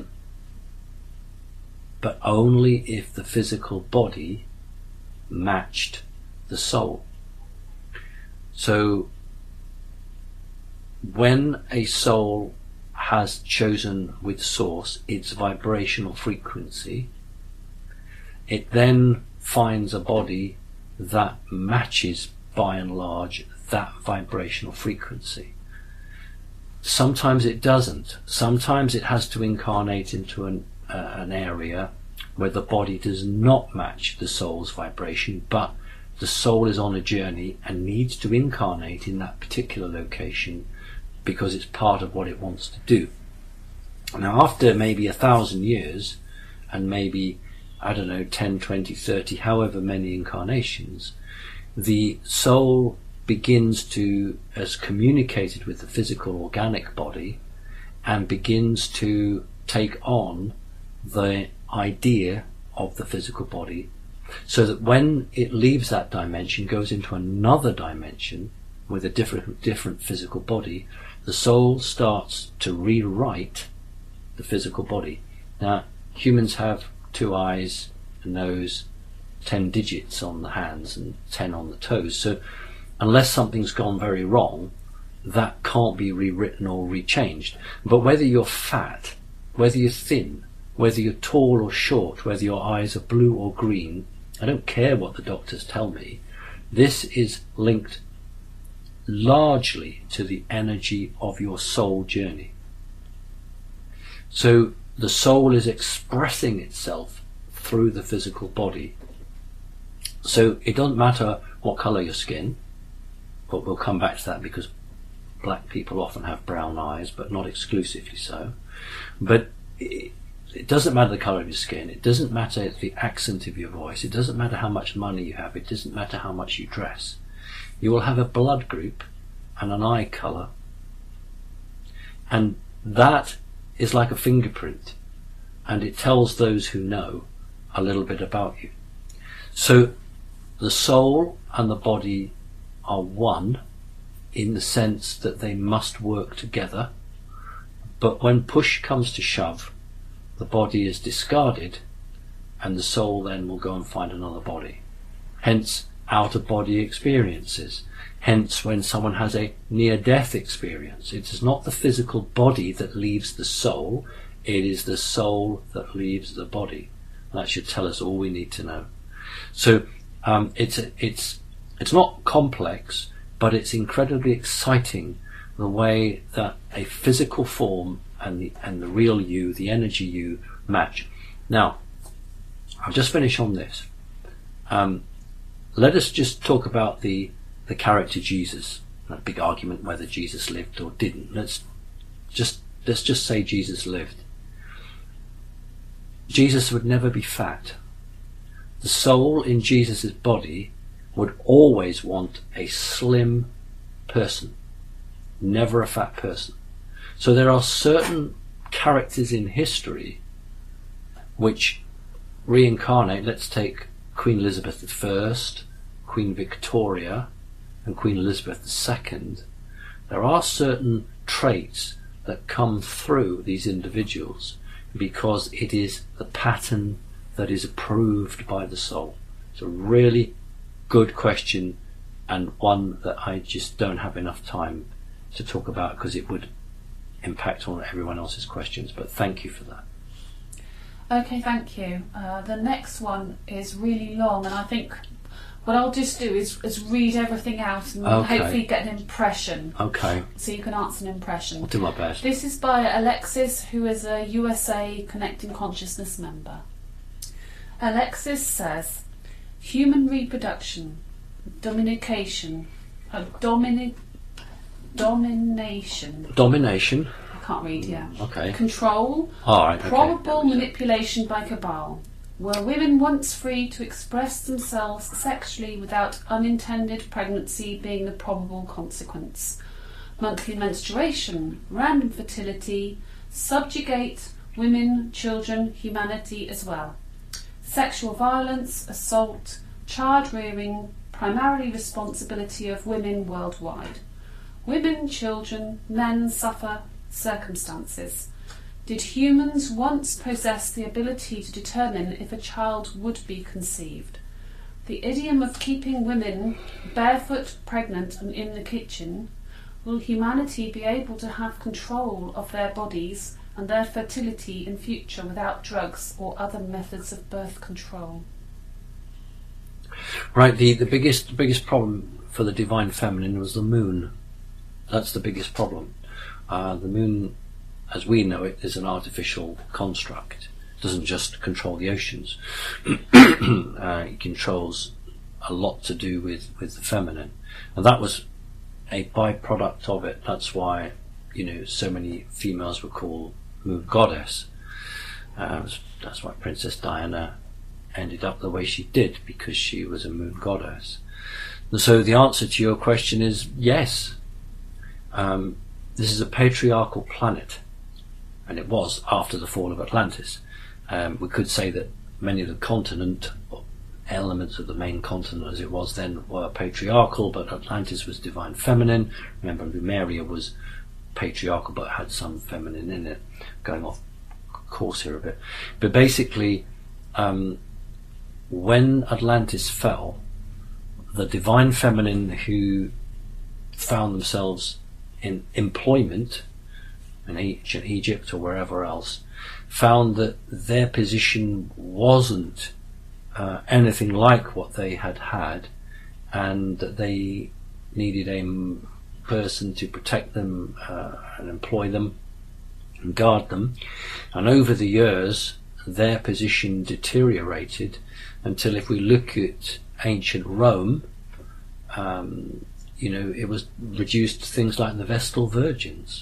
but only if the physical body matched the soul. So when a soul has chosen with source its vibrational frequency, it then finds a body that matches by and large that vibrational frequency. Sometimes it doesn't. Sometimes it has to incarnate into an, uh, an area where the body does not match the soul's vibration, but the soul is on a journey and needs to incarnate in that particular location because it's part of what it wants to do. Now, after maybe a thousand years, and maybe, I don't know, ten, twenty, thirty, however many incarnations, the soul begins to, as communicated with the physical organic body, and begins to take on the idea of the physical body, so that when it leaves that dimension, goes into another dimension with a different different physical body, the soul starts to rewrite the physical body. Now, humans have two eyes, a nose, ten digits on the hands and ten on the toes, so unless something's gone very wrong, that can't be rewritten or rechanged. But whether you're fat, whether you're thin, whether you're tall or short, whether your eyes are blue or green, I don't care what the doctors tell me, this is linked largely to the energy of your soul journey. So the soul is expressing itself through the physical body. So it doesn't matter what colour your skin, but we'll come back to that because black people often have brown eyes, but not exclusively so. But it, it doesn't matter the colour of your skin, it doesn't matter the accent of your voice, it doesn't matter how much money you have, it doesn't matter how much you dress. You will have a blood group and an eye colour, and that is like a fingerprint, and it tells those who know a little bit about you. So the soul and the body are one in the sense that they must work together, but when push comes to shove, the body is discarded and the soul then will go and find another body. Hence out-of-body experiences. Hence when someone has a near-death experience, it is not the physical body that leaves the soul, it is the soul that leaves the body. That should tell us all we need to know. So um, it's a, it's it's not complex, but it's incredibly exciting the way that a physical form and the and the real you, the energy you, match. Now, I'll just finish on this. Um, let us just talk about the the character Jesus. That big argument whether Jesus lived or didn't. Let's just let's just say Jesus lived. Jesus would never be fat. The soul in Jesus' body would always want a slim person, never a fat person. So there are certain characters in history which reincarnate. Let's take Queen Elizabeth the First, Queen Victoria, and Queen Elizabeth the Second. There are certain traits that come through these individuals because it is the pattern that is approved by the soul. It's a really good question, and one that I just don't have enough time to talk about because it would impact on everyone else's questions, but thank you for that. Okay, thank you. Uh, the next one is really long, and I think what I'll just do is, is read everything out and Okay. hopefully get an impression. Okay, So you can answer an impression. I'll do my best. This is by Alexis, who is a U S A Connecting Consciousness member. Alexis says, human reproduction, dominication, uh, domini- domination, Domination. I can't read, yeah. Okay. Control, All right. Okay. probable manipulation by cabal. Were women once free to express themselves sexually without unintended pregnancy being the probable consequence? Monthly menstruation, random fertility, subjugate women, children, humanity as well. Sexual violence, assault, child rearing, primarily responsibility of women worldwide. Women, children, men suffer circumstances. Did humans once possess the ability to determine if a child would be conceived? The idiom of keeping women barefoot, pregnant and in the kitchen will humanity be able to have control of their bodies and their fertility in future without drugs or other methods of birth control? Right, the, the biggest the biggest problem for the divine feminine was the moon. That's the biggest problem. Uh, the moon, as we know it, is an artificial construct. It doesn't just control the oceans. uh, it controls a lot to do with, with the feminine. And that was a byproduct of it. That's why, you know, so many females were called moon goddess. Uh, that's why Princess Diana ended up the way she did, because she was a moon goddess. And so the answer to your question is yes. Um, this is a patriarchal planet, and it was after the fall of Atlantis. Um, we could say that many of the continent elements of the main continent as it was then were patriarchal, but Atlantis was divine feminine. Remember, Lemuria was patriarchal but had some feminine in it. Going off course here a bit, but basically um, when Atlantis fell, the divine feminine who found themselves in employment in ancient Egypt or wherever else found that their position wasn't uh, anything like what they had had, and that they needed a m- person to protect them uh, and employ them and guard them. And over the years their position deteriorated until, if we look at ancient Rome, um, you know, it was reduced to things like the Vestal Virgins.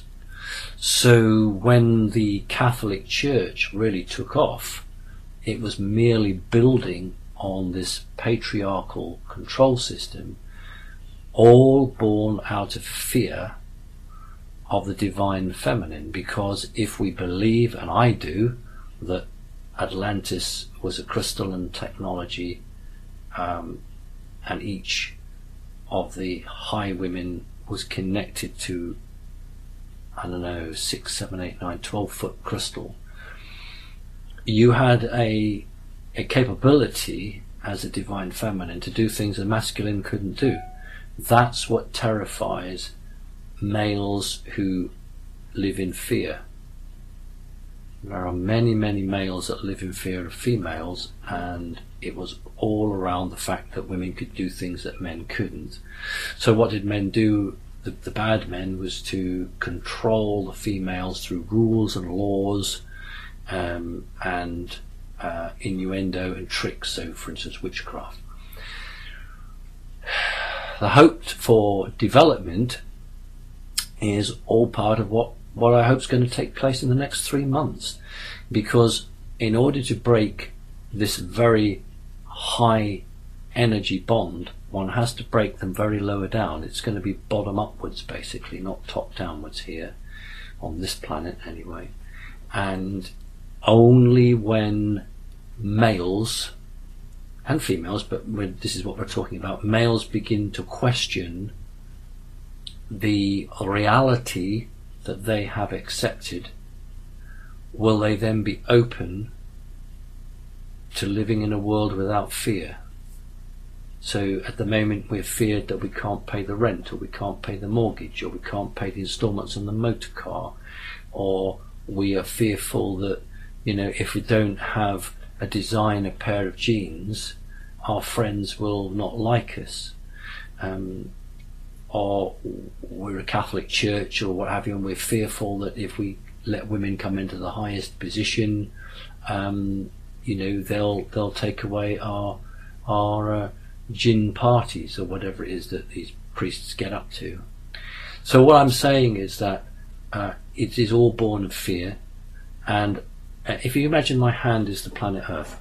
So when the Catholic Church really took off, it was merely building on this patriarchal control system, all born out of fear of the divine feminine. Because if we believe, and I do, that Atlantis was a crystalline technology, um, and each of the high women was connected to, I don't know, six, seven, eight, nine, twelve foot crystal, you had a a capability as a divine feminine to do things a masculine couldn't do. That's what terrifies males who live in fear. There are many, many males that live in fear of females, and it was all around the fact that women could do things that men couldn't. So what did men do? The, the bad men was to control the females through rules and laws, um, and uh, innuendo and tricks. So, for instance, witchcraft. The hoped for development is all part of what, what I hope is going to take place in the next three months. Because in order to break this very high energy bond, one has to break them very lower down. It's going to be bottom upwards, basically, not top downwards here, on this planet anyway. And only when males and females, but when, this is what we're talking about, males begin to question the reality that they have accepted, will they then be open to living in a world without fear. So at the moment we're feared that we can't pay the rent, or we can't pay the mortgage, or we can't pay the instalments on the motor car, or we are fearful that, you know, if we don't have a designer pair of jeans, our friends will not like us. Um, or we're a Catholic church or what have you, and we're fearful that if we let women come into the highest position, um, you know, they'll they'll take away our our uh, gin parties or whatever it is that these priests get up to. So what I'm saying is that uh, it is all born of fear. And uh, if you imagine my hand is the planet Earth,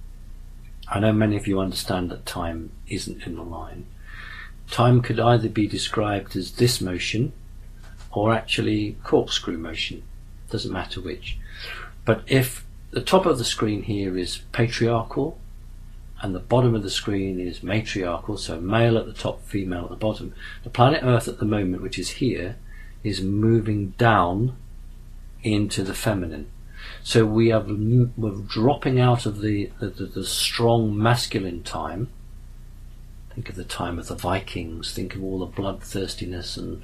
I know many of you understand that time isn't in the line. Time could either be described as this motion or actually corkscrew motion. Doesn't matter which. But if the top of the screen here is patriarchal and the bottom of the screen is matriarchal, so male at the top, female at the bottom, the planet Earth at the moment, which is here, is moving down into the feminine. So we are we're dropping out of the, the, the, the strong masculine time. Think of the time of the Vikings, think of all the bloodthirstiness and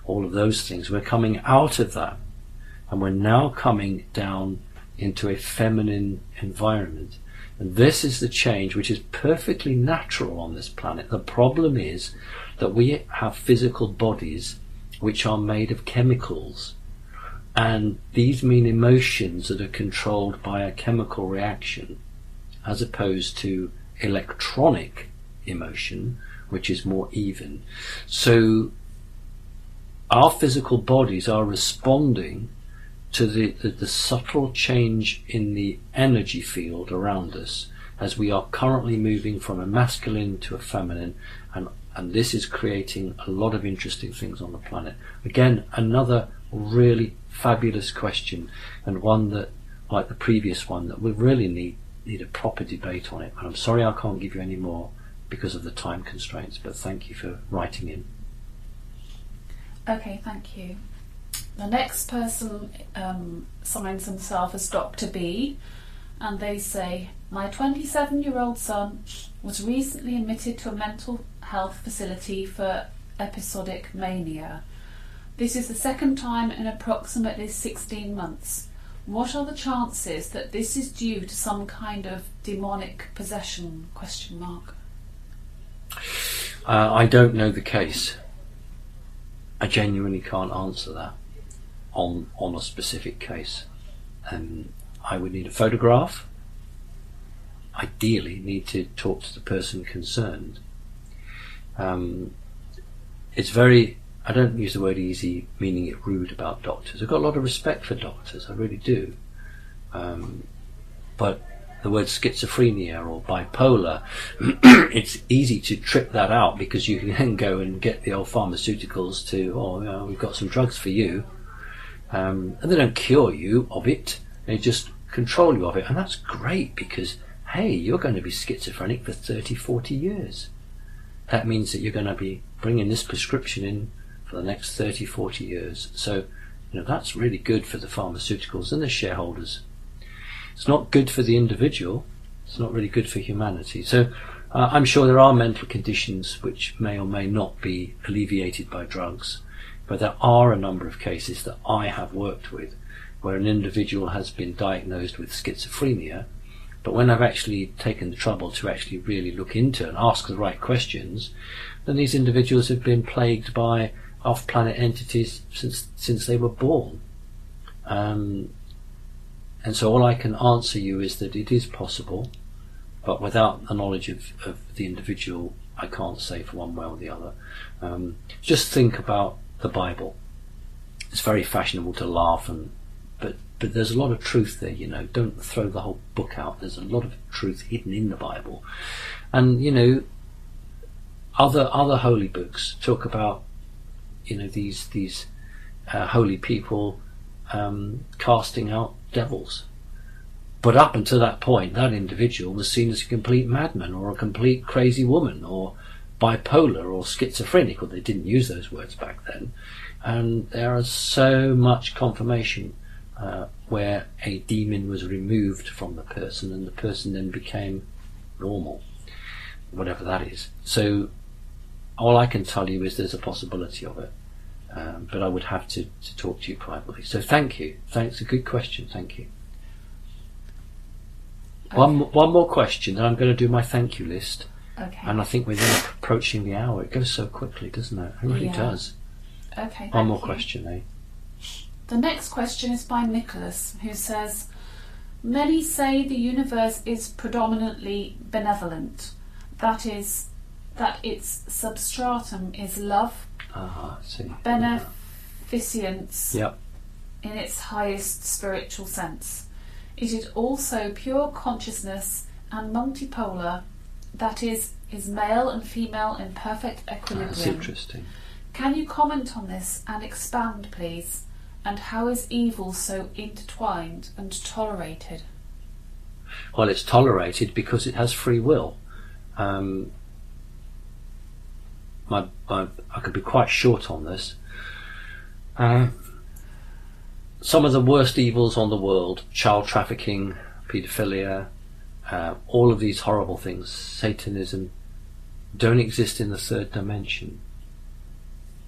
all of those things. We're coming out of that, and we're now coming down into a feminine environment. And this is the change which is perfectly natural on this planet. The problem is that we have physical bodies which are made of chemicals, and these mean emotions that are controlled by a chemical reaction as opposed to electronic emotion, which is more even. So our physical bodies are responding to the, the, the subtle change in the energy field around us as we are currently moving from a masculine to a feminine, and, and this is creating a lot of interesting things on the planet. Again, another really fabulous question, and one that, like the previous one, that we really need, need a proper debate on it. And I'm sorry I can't give you any more because of the time constraints, but thank you for writing in. Okay, thank you. The next person um, signs himself as Doctor B, and they say, my twenty-seven-year-old son was recently admitted to a mental health facility for episodic mania. This is the second time in approximately sixteen months. What are the chances that this is due to some kind of demonic possession? Question mark. Uh, I don't know the case. I genuinely can't answer that on on a specific case. Um, I would need a photograph. Ideally, need to talk to the person concerned. Um, it's very, I don't use the word easy, meaning it rude about doctors. I've got a lot of respect for doctors, I really do. Um, but the word schizophrenia or bipolar, it's easy to trick that out because you can then go and get the old pharmaceuticals to, oh, you know, we've got some drugs for you. Um, and they don't cure you of it, they just control you of it. And that's great because, hey, you're going to be schizophrenic for thirty, forty years. That means that you're going to be bringing this prescription in for the next thirty, forty years. So, you know, that's really good for the pharmaceuticals and the shareholders. It's not good for the individual. It's not really good for humanity. So uh, I'm sure there are mental conditions which may or may not be alleviated by drugs, but there are a number of cases that I have worked with where an individual has been diagnosed with schizophrenia, but when I've actually taken the trouble to actually really look into and ask the right questions, then these individuals have been plagued by off-planet entities since since they were born. Um, and so all I can answer you is that it is possible, but without the knowledge of, of the individual, I can't say for one way or the other. Um, just think about the Bible. It's very fashionable to laugh, and but but there's a lot of truth there, you know. Don't throw the whole book out. There's a lot of truth hidden in the Bible. And, you know, other other holy books talk about, you know, these these uh, holy people um, casting out devils. But up until that point, that individual was seen as a complete madman or a complete crazy woman or bipolar or schizophrenic, or they didn't use those words back then. And there is so much confirmation uh, where a demon was removed from the person and the person then became normal, whatever that is. So all I can tell you is there's a possibility of it, um, but I would have to, to talk to you privately. So thank you. Thanks, a good question. Thank you. Okay. One one more question, then I'm going to do my thank you list. Okay. And I think we're then approaching the hour. It goes so quickly, doesn't it? It really yeah. does. Okay. One more you. question, eh? The next question is by Nicholas, who says, many say the universe is predominantly benevolent. That is, that its substratum is love, Ah, I see. beneficence Yep. in its highest spiritual sense. It is also pure consciousness and multipolar, that is, is male and female in perfect equilibrium. That's interesting. Can you comment on this and expand, please? And how is evil so intertwined and tolerated? Well, it's tolerated because it has free will. Um, my, my, I could be quite short on this. Uh, some of the worst evils on the world, child trafficking, paedophilia, uh, all of these horrible things, Satanism, don't exist in the third dimension.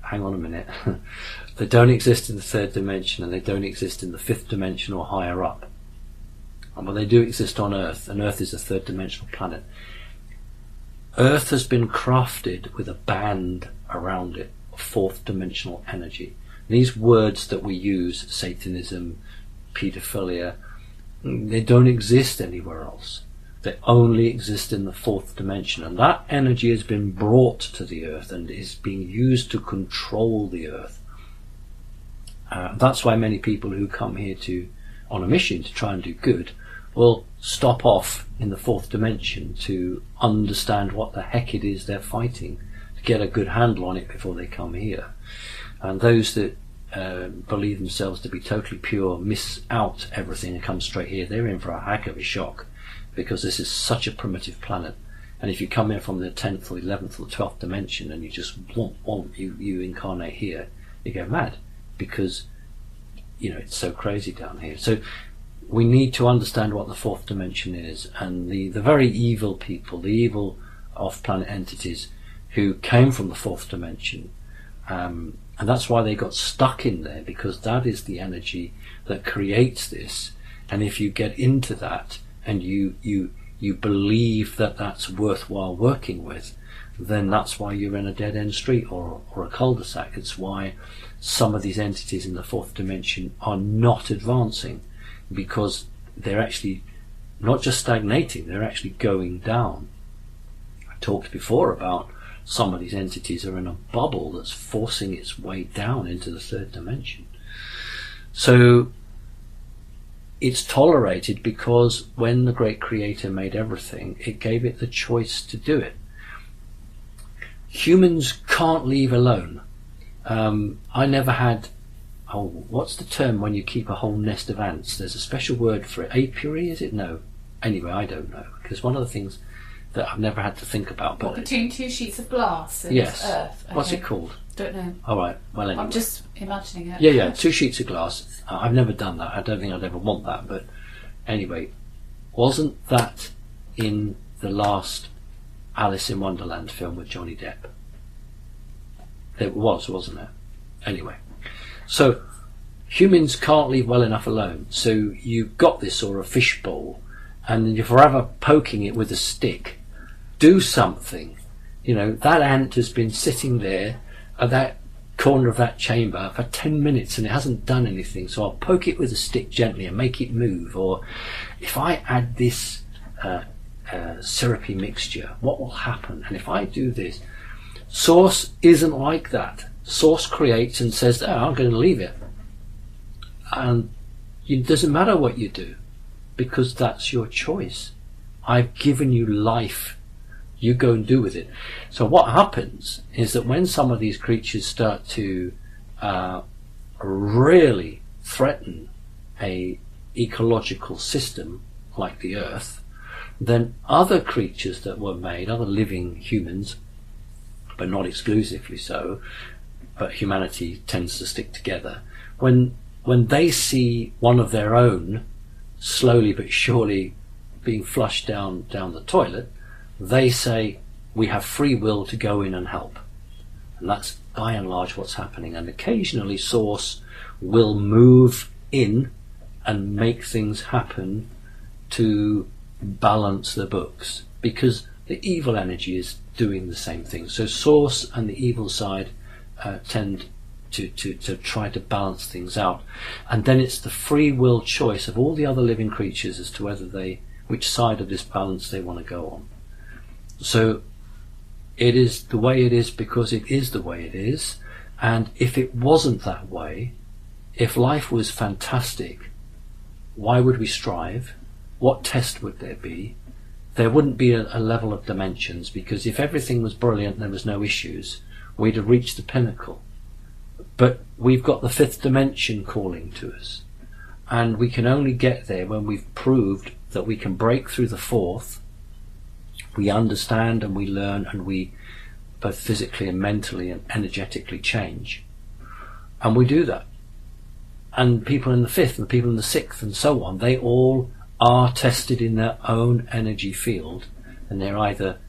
hang on a minute. They don't exist in the third dimension, and they don't exist in the fifth dimension or higher up. But they do exist on Earth, and Earth is a third dimensional planet. Earth has been crafted with a band around it of fourth dimensional energy. These words that we use, Satanism, paedophilia, they don't exist anywhere else. They only exist in the fourth dimension, and that energy has been brought to the Earth and is being used to control the Earth. Uh, that's why many people who come here to on a mission to try and do good will stop off in the fourth dimension to understand what the heck it is they're fighting, to get a good handle on it before they come here. And those that uh, believe themselves to be totally pure miss out everything and come straight here. They're in for a heck of a shock, because this is such a primitive planet. And if you come in from the tenth or eleventh or twelfth dimension and you just want, want you, you incarnate here, you go mad, because you know it's so crazy down here. So we need to understand what the fourth dimension is, and the, the very evil people, the evil off-planet entities who came from the fourth dimension, um, and that's why they got stuck in there, because that is the energy that creates this. And if you get into that and you you you believe that that's worthwhile working with, then that's why you're in a dead-end street or, or a cul-de-sac. It's why some of these entities in the fourth dimension are not advancing, because they're actually not just stagnating, they're actually going down. I talked before about some of these entities are in a bubble that's forcing its way down into the third dimension. So it's tolerated because when the great creator made everything, it gave it the choice to do it. Humans can't leave alone. Um, I never had, oh, what's the term when you keep a whole nest of ants? There's a special word for it. Apiary, is it? No. Anyway, I don't know. Because one of the things that I've never had to think about. But between two sheets of glass and yes. Earth. Okay. What's it called? Don't know. All right. Well, anyway. I'm just imagining it. Yeah, yeah. Two sheets of glass. Uh, I've never done that. I don't think I'd ever want that. But anyway, wasn't that in the last Alice in Wonderland film with Johnny Depp? It was, wasn't it? Anyway, so humans can't leave well enough alone. So you've got this sort of fishbowl, and you're forever poking it with a stick. Do something. You know, that ant has been sitting there at that corner of that chamber for ten minutes and it hasn't done anything, so I'll poke it with a stick gently and make it move. Or if I add this uh, uh, syrupy mixture, what will happen? And if I do this, Source isn't like that. Source creates and says, oh, I'm going to leave it. And it doesn't matter what you do, because that's your choice. I've given you life. You go and do with it. So what happens is that when some of these creatures start to uh, really threaten a ecological system like the Earth, then other creatures that were made, other living humans, but not exclusively so, but humanity tends to stick together, when when they see one of their own slowly but surely being flushed down down the toilet, they say, we have free will to go in and help. And that's by and large what's happening. And occasionally Source will move in and make things happen to balance the books, because the evil energy is doing the same thing. So Source and the evil side uh, tend to, to, to try to balance things out. And then it's the free will choice of all the other living creatures as to whether they, which side of this balance they want to go on. So it is the way it is because it is the way it is. And if it wasn't that way, if life was fantastic, why would we strive? What test would there be? There wouldn't be a, a level of dimensions, because if everything was brilliant and there was no issues, we'd have reached the pinnacle. But we've got the fifth dimension calling to us, and we can only get there when we've proved that we can break through the fourth. We understand and we learn and we both physically and mentally and energetically change. And we do that. And people in the fifth and people in the sixth and so on, they all are tested in their own energy field, and they're either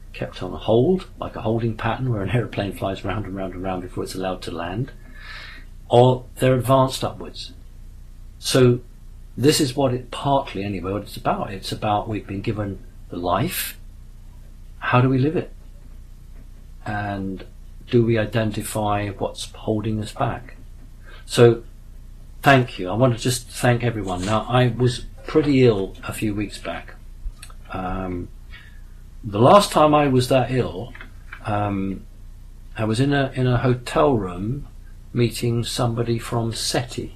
kept on hold, like a holding pattern where an aeroplane flies round and round and round before it's allowed to land, or they're advanced upwards. So this is what it partly, anyway, what it's about. It's about we've been given the life. How do we live it? And do we identify what's holding us back? So thank you. I want to just thank everyone. Now, I was pretty ill a few weeks back. Um, the last time I was that ill, um, I was in a in a hotel room meeting somebody from SETI.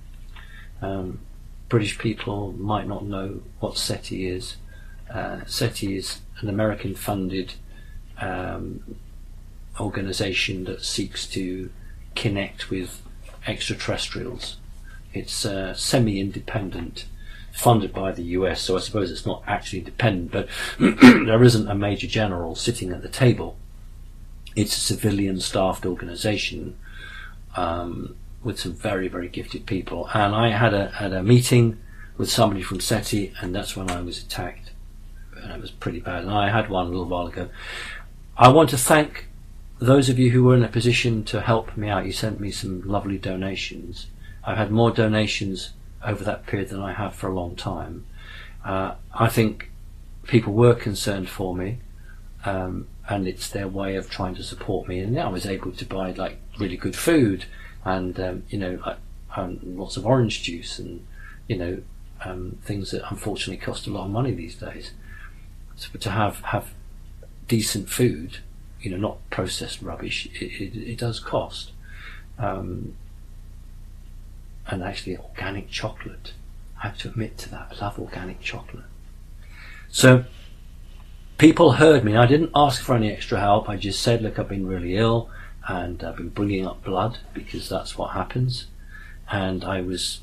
Um, British people might not know what SETI is. Uh, SETI is an American-funded um, organisation that seeks to connect with extraterrestrials. It's uh, semi-independent, funded by the U S, so I suppose it's not actually independent, but there isn't a major general sitting at the table. It's a civilian-staffed organisation um, with some very, very gifted people. And I had a had a meeting with somebody from SETI, and that's when I was attacked, and it was pretty bad. And I had one a little while ago. I want to thank those of you who were in a position to help me out. You sent me some lovely donations. I've had more donations over that period than I have for a long time. Uh, I think people were concerned for me, um, and it's their way of trying to support me. And I was able to buy like really good food, and um, you know, like, um, lots of orange juice, and you know, um, things that unfortunately cost a lot of money these days. So to have have decent food, you know, not processed rubbish, it, it, it does cost. Um, and actually organic chocolate. I have to admit to that. I love organic chocolate. So people heard me. I didn't ask for any extra help. I just said, look, I've been really ill and I've been bringing up blood because that's what happens. And I was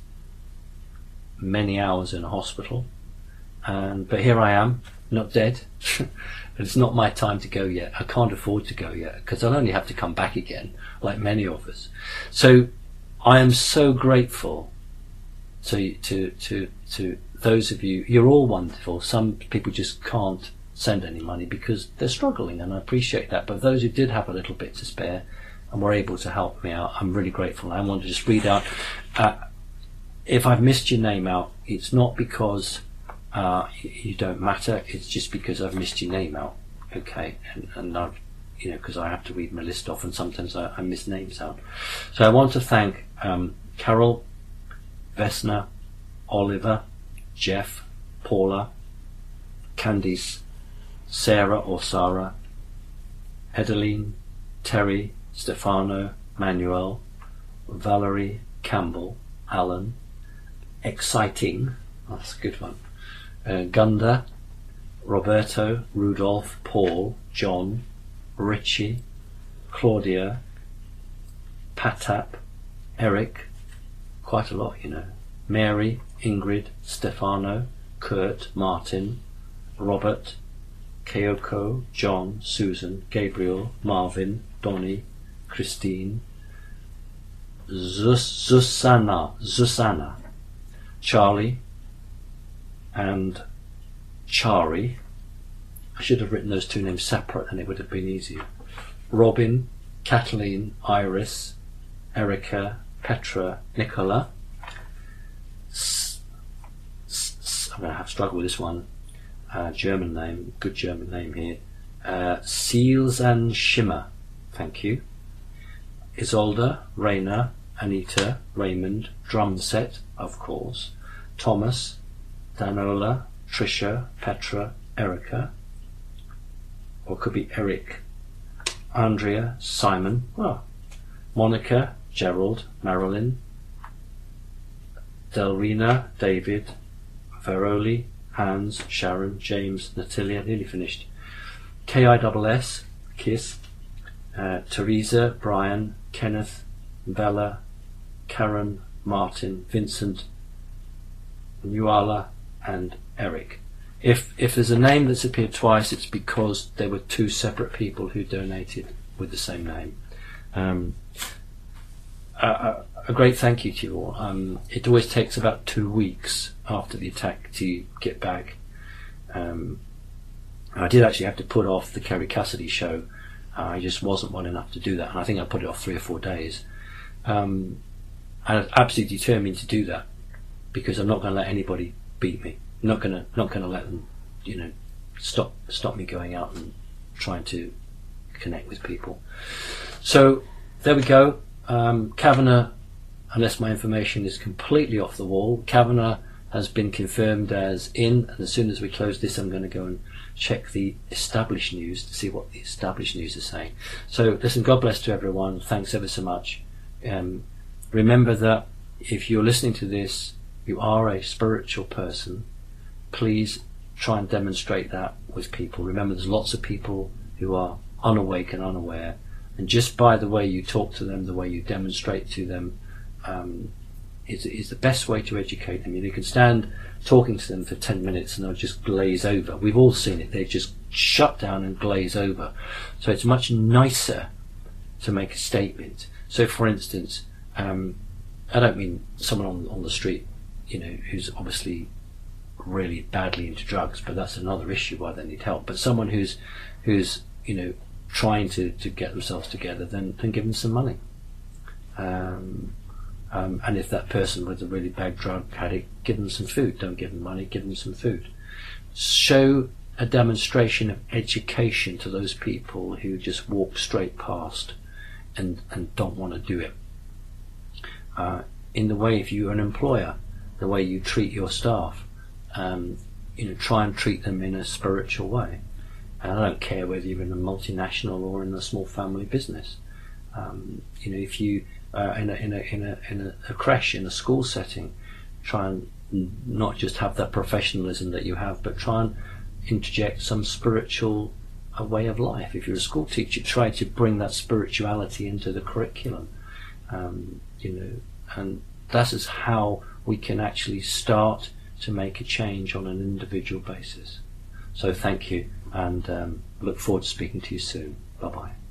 many hours in a hospital. And but here I am, not dead. It's not my time to go yet. I can't afford to go yet because I'll only have to come back again, like many of us. So I am so grateful to to to to those of you. You're all wonderful. Some people just can't send any money because they're struggling, and I appreciate that. But those who did have a little bit to spare and were able to help me out, I'm really grateful. I want to just read out. Uh, if I've missed your name out, it's not because uh, you don't matter. It's just because I've missed your name out. Okay, and, and I've. You know, because I have to read my list off, and sometimes I, I miss names out. So I want to thank um, Carol, Vesna, Oliver, Jeff, Paula, Candice, Sarah or Sarah, Edeline, Terry, Stefano, Manuel, Valerie, Campbell, Alan, Exciting, that's a good one, uh, Gunda, Roberto, Rudolph, Paul, John, Richie, Claudia, Patap, Eric, quite a lot, you know, Mary, Ingrid, Stefano, Kurt, Martin, Robert, Keoko, John, Susan, Gabriel, Marvin, Donny, Christine, Zus- Susanna, Susanna, Charlie, and Chari. I should have written those two names separate and it would have been easier. Robin, Kathleen, Iris, Erica, Petra, Nicola. S- s- s- I'm going to have to struggle with this one. Uh, German name, good German name here. Uh, Seals and Shimmer, thank you. Isolda, Raina, Anita, Raymond, Drum Set, of course. Thomas, Danola, Trisha, Petra, Erica. Or it could be Eric, Andrea, Simon, well, Monica, Gerald, Marilyn, Delrina, David, Veroli, Hans, Sharon, James, Natalia, nearly finished, K I S S, Kiss, uh, Teresa, Brian, Kenneth, Bella, Karen, Martin, Vincent, Nuala, and Eric. If if there's a name that's appeared twice, it's because there were two separate people who donated with the same name. Um, a, a great thank you to you all. Um, it always takes about two weeks after the attack to get back. Um, I did actually have to put off the Kerry Cassidy show. Uh, I just wasn't well enough to do that, and I think I put it off three or four days. Um, and I was absolutely determined to do that because I'm not going to let anybody beat me. I'm not going to not going to let them, you know, stop stop me going out and trying to connect with people. So there we go. Um, Kavanagh, unless my information is completely off the wall, Kavanagh has been confirmed as in, and as soon as we close this, I'm going to go and check the established news to see what the established news is saying. So listen, God bless to everyone. Thanks ever so much. Um, remember that if you're listening to this, you are a spiritual person. Please try and demonstrate that with people. Remember, there's lots of people who are unawake and unaware, and just by the way you talk to them, the way you demonstrate to them, um, is, is the best way to educate them. You can stand talking to them for ten minutes and they'll just glaze over. We've all seen it. They just shut down and glaze over. So it's much nicer to make a statement. So for instance, um, I don't mean someone on, on the street, you know, who's obviously really badly into drugs, but that's another issue why they need help. But someone who's, who's you know, trying to, to get themselves together, then, then give them some money. Um, um, and if that person with a really bad drug addict, give them some food. Don't give them money, give them some food. Show a demonstration of education to those people who just walk straight past and, and don't want to do it. Uh, in the way, if you're an employer, the way you treat your staff, um, you know, try and treat them in a spiritual way. And I don't care whether you're in a multinational or in a small family business. Um, you know, if you uh, in a in a in a in a, a creche, in a school setting, try and not just have that professionalism that you have, but try and interject some spiritual uh, way of life. If you're a school teacher, try to bring that spirituality into the curriculum. Um, you know, and that is how we can actually start to make a change on an individual basis. So thank you, and um, look forward to speaking to you soon. Bye bye.